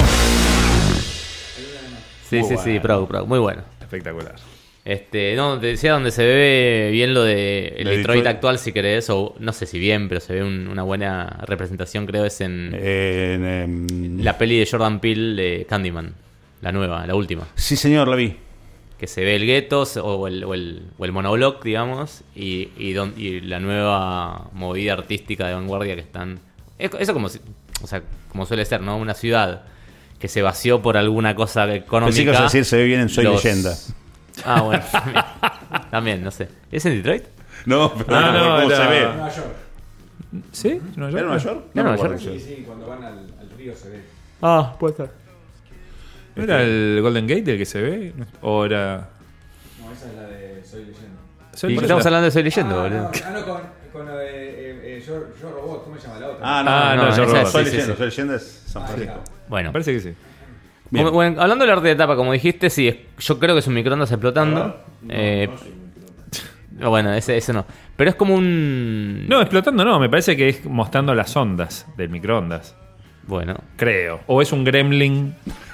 C: Sí,
D: Muy
C: sí, sí,
D: bueno.
C: pro, pro, muy bueno.
B: Espectacular.
C: Este, no, te decía donde se ve bien lo de el
D: De
C: Detroit,
D: Detroit.
C: actual, si querés, o no sé si bien, pero se ve un- una buena representación, creo, es en
D: Eh, en, em,
C: la peli de Jordan Peele de Candyman, la nueva, la última.
D: Sí, señor, la vi.
C: Que se ve el gueto o, o el, o, el, o el monobloc, digamos, y, y, don- y la nueva movida artística de vanguardia que están... es- Eso como, si- o sea, como suele ser, ¿no? Una ciudad que se vació por alguna cosa económica.
D: Pensé que ibas a decir, se ve bien en Soy
C: Los-
D: Leyenda.
C: Ah, bueno, también, también, no sé. ¿Es en Detroit?
D: No, pero
B: Ah, no,
D: ¿cómo
B: era-
D: se ve?
E: Nueva York.
B: ¿Sí? ¿Nueva
D: ¿Era
B: York?
D: Nueva York?
C: ¿Era
D: me
C: Nueva
D: acuerdo
C: York?
D: eso.
E: Sí, sí, cuando van al, al río se ve.
C: Ah, puede ser.
B: ¿No era el Golden Gate el que se ve? ¿O era...?
E: No, esa es la de Soy Leyenda.
B: Soy-
C: Y
B: por
C: estamos
B: eso-
C: hablando de Soy Leyendo,
E: ah,
C: boludo.
E: no, ah, no, con, con lo de eh, eh, yo, yo Robot, ¿cómo se llama la otra?
D: Ah, no,
B: Ah,
D: no,
B: no,
D: no,
B: yo
C: esa
B: Robot.
C: es-
D: Soy
C: sí, sí,
D: Leyenda,
C: sí.
D: Soy Leyenda es San
E: Ahí
D: Francisco.
E: está.
C: Bueno.
B: Me parece que sí.
D: Bien.
C: Como- bueno, hablando del arte de etapa, como dijiste, sí, es- yo creo que es un microondas explotando. Eh, no, bueno, ese, ese no. Pero es como un...
B: No, explotando no, me parece que es mostrando las ondas del microondas.
C: Bueno,
B: Creo. O es un gremlin.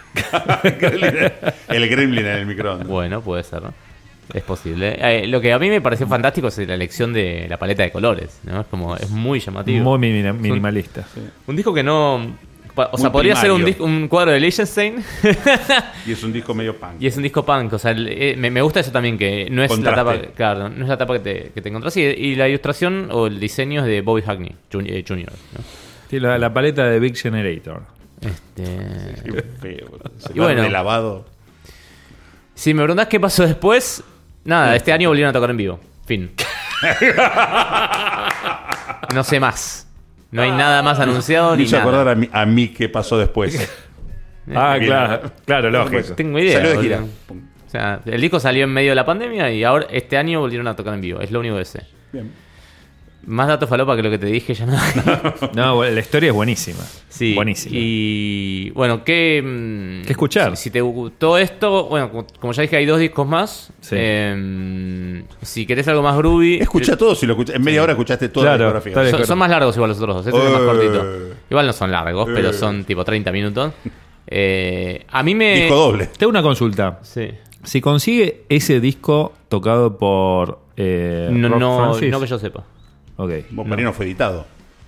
D: El gremlin en el microondas.
C: bueno, puede ser, ¿no? Es posible. Eh, lo que a mí me pareció fantástico es la elección de la paleta de colores, ¿no? Es como, es muy llamativo.
B: Muy mini- minimalista.
C: Un disco que no... pa- O
D: Muy
C: sea, podría ser un,
D: primario.
C: disco- un cuadro de Liechtenstein
D: Y es un disco medio punk.
C: y es un disco punk. O sea, el- eh, me, me gusta eso también, que no es
D: Contraste.
C: la tapa, claro, no es la tapa que te, que te encontrás. Y, y la ilustración o el diseño es de Bobby Hackney Jun- eh, junior ¿no?
B: Sí, la, la paleta de Big Generator.
C: Este...
D: Qué feo, boludo. Ese
C: Y bueno.
D: verde lavado.
C: Si me preguntás qué pasó después, nada, este año volvieron a tocar en vivo. Fin. No sé más. No hay nada más anunciado
D: Me
C: ni
D: hizo
C: nada.
D: acordar a mí, a mí qué pasó después.
B: Ah,
D: Bien.
B: claro, claro, lógico.
C: Tengo idea.
D: Salió de
C: boludo.
D: gira. Pum.
C: O sea, el disco salió en medio de la pandemia y ahora este año volvieron a tocar en vivo. Es lo único que sé.
D: Bien.
C: Más datos falopa que lo que te dije ya no.
B: No, bueno, la historia es buenísima.
C: Sí.
B: Buenísima.
C: Y bueno, ¿qué, mm,
B: ¿Qué escuchar?
C: Si, si te gustó esto, bueno, como, como ya dije, hay dos discos más.
B: Sí.
C: Eh, si querés algo más groovy.
D: Escucha todo, si lo escuchas. En media hora escuchaste toda
B: Claro,
D: la discografía.
B: tal vez.
C: Son, son más largos igual los otros dos. Este es el más
D: Eh.
C: cortito. Igual no son largos, pero
D: Eh.
C: son tipo treinta minutos. Eh, a mí me.
D: Disco doble.
B: Tengo una consulta.
C: Sí.
B: Si consigue ese disco tocado por eh,
C: No,
B: Rob
C: no,
B: Francis,
C: no que yo sepa.
B: Ok.
D: Vos Marino fue editado.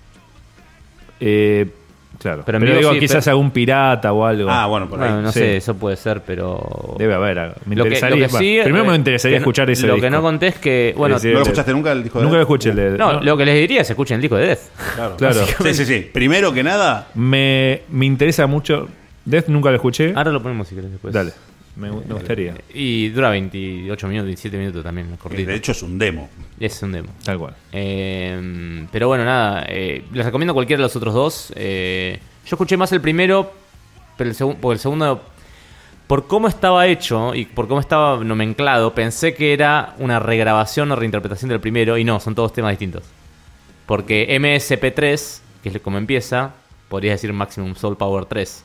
B: Eh, claro.
C: Pero
B: Pero,
C: en vivo
B: digo,
C: sí,
B: quizás
C: pero-
B: algún pirata o algo.
D: Ah, bueno, por ahí.
C: Bueno, no
B: Sí.
C: sé, eso puede ser, pero.
B: Debe haber. Me
C: Lo que, lo
B: interesaría.
C: que sí,
B: va, primero
C: eh,
B: me interesaría
C: que no-
B: escuchar ese
C: Lo
B: disco.
C: que no conté es que. Bueno,
B: Es decir,
D: ¿No lo
B: de-
D: escuchaste nunca el disco de
B: Nunca lo
D: Death?
B: escuché. el de-
C: no,
B: no.
C: lo que les diría es escuchen el disco de Death.
D: Claro.
B: Claro.
D: Sí, sí, sí. Primero que nada,
B: Me, me interesa mucho. Death nunca lo escuché.
C: Ahora lo ponemos si querés después.
B: Dale. Me, me gustaría.
C: Y dura veintiocho minutos, veintisiete minutos también, es cortito.
D: de hecho es un demo.
C: Es un demo.
B: Tal cual.
C: Eh, pero bueno, nada. eh, les recomiendo cualquiera de los otros dos. Eh, yo escuché más el primero, pero el segundo, porque el segundo, por cómo estaba hecho y por cómo estaba nomenclado, pensé que era una regrabación o reinterpretación del primero. Y no, son todos temas distintos. Porque M S P tres, que es como empieza, podrías decir Maximum Soul Power tres.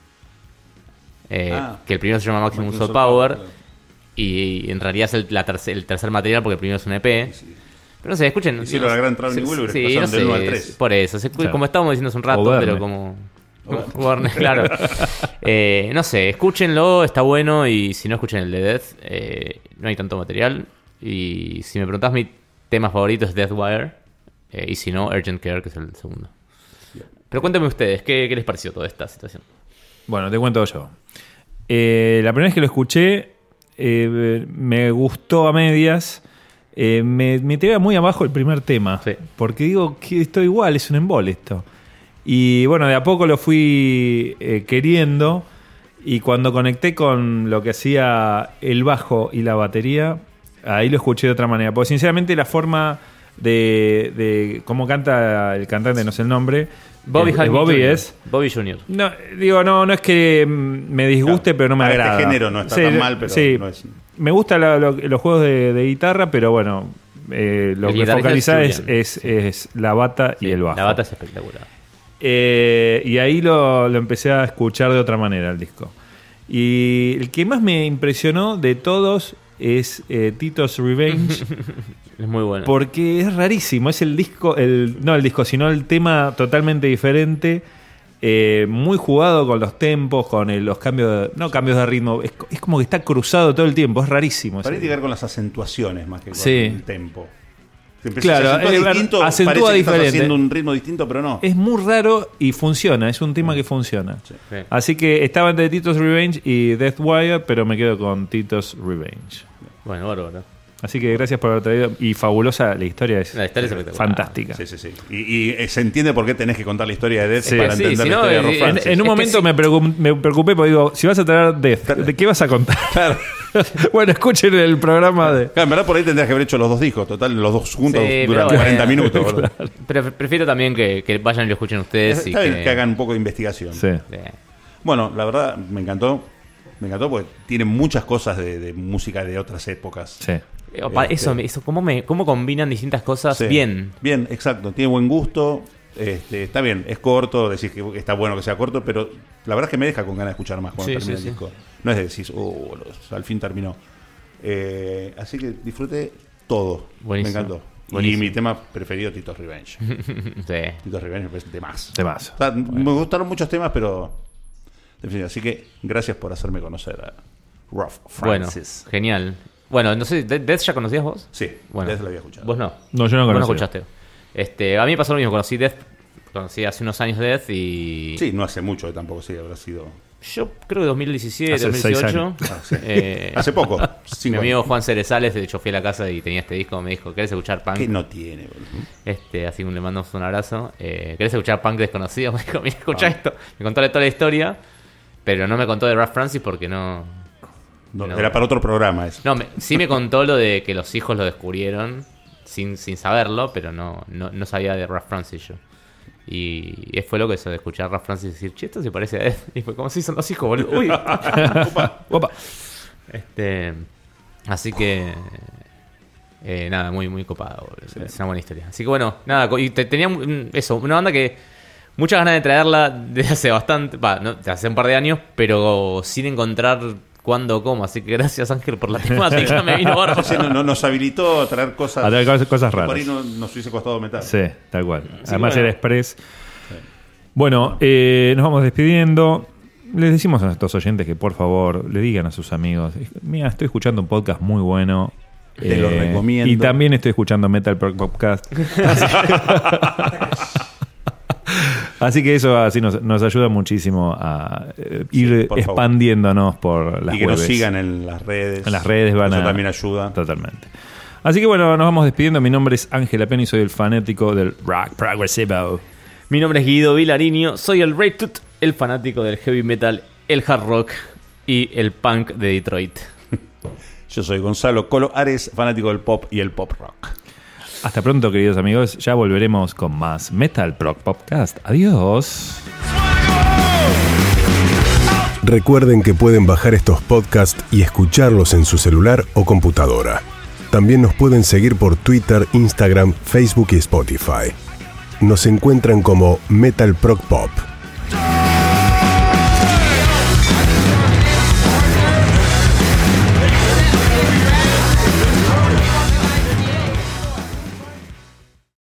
C: Eh,
D: Ah.
C: que el primero se llama Maximum,
D: Maximum
C: Soul
D: Soul
C: Power.
D: Power,
C: Y en realidad es el, la tercer, el tercer material porque el primero es un E P. Pero no sé, escuchen.
D: Hicieron
C: no-
D: la gran Traveling
C: sí,
D: Wilburys,
C: sí,
D: pasaron
C: no
D: del
C: sé,
D: uno al tres.
C: Por eso, se-
B: Claro.
C: como estábamos diciendo hace un rato,
B: O Verne.
C: pero como. Warner, claro. Eh, no sé, escúchenlo, está bueno. Y si no escuchen el de Death, eh, no hay tanto material. Y si me preguntás, mi tema favorito es Deathwire. Eh, y si no, Urgent Care, que es el segundo. Pero cuéntame ustedes, ¿qué, qué les pareció toda esta situación?
B: Bueno, te cuento yo. Eh, la primera vez que lo escuché, eh, me gustó a medias. Eh, me, me tiraba muy abajo el primer tema.
C: Sí.
B: Porque digo que esto igual, es un embole esto. Y bueno, de a poco lo fui eh, queriendo. Y cuando conecté con lo que hacía el bajo y la batería, ahí lo escuché de otra manera. Porque sinceramente la forma de, de cómo canta el cantante, no sé el nombre.
C: Bobby
B: es-
C: Hackney
B: Bobby
C: junior
B: es.
C: Bobby junior
B: No, digo, no, no es que mm, me disguste,
D: Claro.
B: pero no me
D: Para este
B: agrada.
D: género no está tan mal, pero
B: sí,
D: no es-
B: me gustan los juegos de, de guitarra, pero bueno, eh, lo
C: El
B: que
C: guitarrista
B: focaliza
C: es
B: es,
C: Julian.
B: es, es la bata y el bajo.
C: La bata es espectacular.
B: Eh, y ahí lo, lo empecé a escuchar de otra manera el disco. Y el que más me impresionó de todos es eh, Tito's Revenge.
C: Es muy bueno.
B: Porque es rarísimo. Es el disco, el, no el disco, sino el tema totalmente diferente. Eh, muy jugado con los tempos, con el- los cambios de, no cambios de ritmo. Es, es como que está cruzado todo el tiempo. Es rarísimo.
D: Parece
B: ese-
D: que ver con las acentuaciones más que con
B: Sí.
D: el tempo. Se empezó-
B: Claro,
D: se acentúa
B: eh,
D: distinto,
B: acentúa
D: parece que
B: diferente.
D: estás haciendo un ritmo distinto, pero no.
B: Es muy raro y funciona. Es un tema que funciona.
D: Sí.
C: Sí.
B: Así que estaba entre Tito's Revenge y Deathwire, pero me quedo con Tito's Revenge.
C: Bueno, bárbaro.
B: Así que gracias por haber traído. Y fabulosa la historia, es
C: La historia es espectacular.
B: fantástica.
D: Sí, sí, sí. Y, y, eh, se entiende por qué tenés que contar la historia de Death
B: Sí.
D: para
C: Sí,
D: entender
C: si
D: la
C: no,
D: historia de
C: eh,
D: Rob
C: en-
D: Francis.
B: En un
C: Es que
B: momento
C: sí.
B: me, preocup- me preocupé porque digo, si vas a traer Death, ¿de qué vas a contar?
D: Claro.
B: Bueno, escuchen el programa de...
D: Claro, en verdad por ahí tendrías que haber hecho los dos discos, total, los dos juntos
C: Sí,
D: duran
C: pero
D: cuarenta
C: bueno.
D: minutos. boludo.
C: Pero prefiero también que, que vayan y lo escuchen ustedes. y
D: Está bien
C: que,
D: que hagan un poco de investigación.
B: Sí.
C: Eh,
D: Bueno, la verdad me encantó. Me encantó porque tiene muchas cosas de, de música de otras épocas.
B: Sí.
C: opa,
D: Este-
C: Eso, eso ¿cómo, me, ¿cómo combinan distintas cosas
D: Sí.
C: bien?
D: Bien, exacto. Tiene buen gusto. Este, está bien, es corto, decís que está bueno que sea corto, pero la verdad es que me deja con ganas de escuchar más cuando
C: Sí,
D: termina
C: sí,
D: el
C: sí.
D: disco. No es de decir, oh, los- al fin terminó. Eh, así que disfruté todo.
C: Buenísimo.
D: Me encantó.
C: Buenísimo.
D: Y mi tema preferido, Tito's Revenge.
C: Sí.
D: Tito's Revenge me parece de más.
B: De más.
D: O sea, me gustaron muchos temas, pero. En fin, así que gracias por hacerme conocer a Rob
C: Bueno,
D: Francis.
C: genial. Bueno, no sé, ¿De- ¿Death ya conocías vos?
D: Sí,
C: Bueno,
D: Death lo había escuchado.
C: Vos no.
B: No, yo no
C: Vos no
B: conocía.
C: escuchaste. Este, a mí me pasó lo mismo, conocí Death, conocí hace unos años Death y...
D: Sí, no hace mucho tampoco, sí, habrá sido.
C: Yo creo que dos mil diecisiete,
B: Hace
C: dos mil
B: seis
C: dieciocho.
B: años.
D: Ah, sí.
C: eh,
D: Hace poco.
C: Mi
D: cinco
C: amigo
D: años.
C: Juan Cerezales, de hecho fui a la casa y tenía este disco, me dijo, ¿querés escuchar punk?
D: Que no tiene, boludo.
C: Este, así que le mandamos un abrazo. Eh, ¿Querés escuchar punk desconocido? Me dijo, mira, escucha
D: Ah.
C: esto. Me contó toda la historia, pero no me contó de Rob Francis porque no...
D: No,
C: No.
D: Era para otro programa eso.
C: No, me- sí me contó lo de que los hijos lo descubrieron sin, sin saberlo, pero no, no, no sabía de Rob Francis yo. Y fue lo que eso de escuchar a Rob Francis decir, che, esto se parece a Ed. Y fue como si son los hijos, boludo. Uy.
B: Opa.
C: Este, así que... eh, nada, muy, muy copado, boludo. Es una buena historia. Así que bueno, nada, co- y te- tenía mm, eso, una banda que... Muchas ganas de traerla desde hace bastante, va, no, desde hace un par de años, pero sin encontrar cuándo o cómo. Así que gracias, Ángel, por la temática. Me vino bárbaro.
D: Sí, no- no- nos habilitó a traer cosas.
B: A traer cosas- cosas
D: que
B: raras.
D: Por ahí no, nos hubiese costado meter.
B: Sí, tal cual. Además
C: bueno.
B: era express. Bueno, eh, nos vamos despidiendo. Les decimos a nuestros oyentes que por favor le digan a sus amigos, mira, estoy escuchando un podcast muy bueno.
D: Te lo recomiendo.
B: Y también estoy escuchando Metal Prog Podcast. Así que eso así nos, nos ayuda muchísimo a eh, ir
D: por favor.
B: expandiéndonos por las
D: Y que
B: webs.
D: nos sigan en las redes.
B: En las redes van
D: Eso
B: a...
D: también ayuda.
B: Totalmente. Así que bueno, nos vamos despidiendo. Mi nombre es Ángel Apeni y soy el fanático del rock progressivo.
C: Mi nombre es Guido Vilariño, soy el Ray Tut, el fanático del heavy metal, el hard rock y el punk de Detroit.
D: Yo soy Gonzalo Colo Ares, fanático del pop y el pop rock.
B: Hasta pronto, queridos amigos. Ya volveremos con más Metal Prog Podcast. Adiós.
A: Recuerden que pueden bajar estos podcasts y escucharlos en su celular o computadora. También nos pueden seguir por Twitter, Instagram, Facebook y Spotify. Nos encuentran como Metal Prog Pop.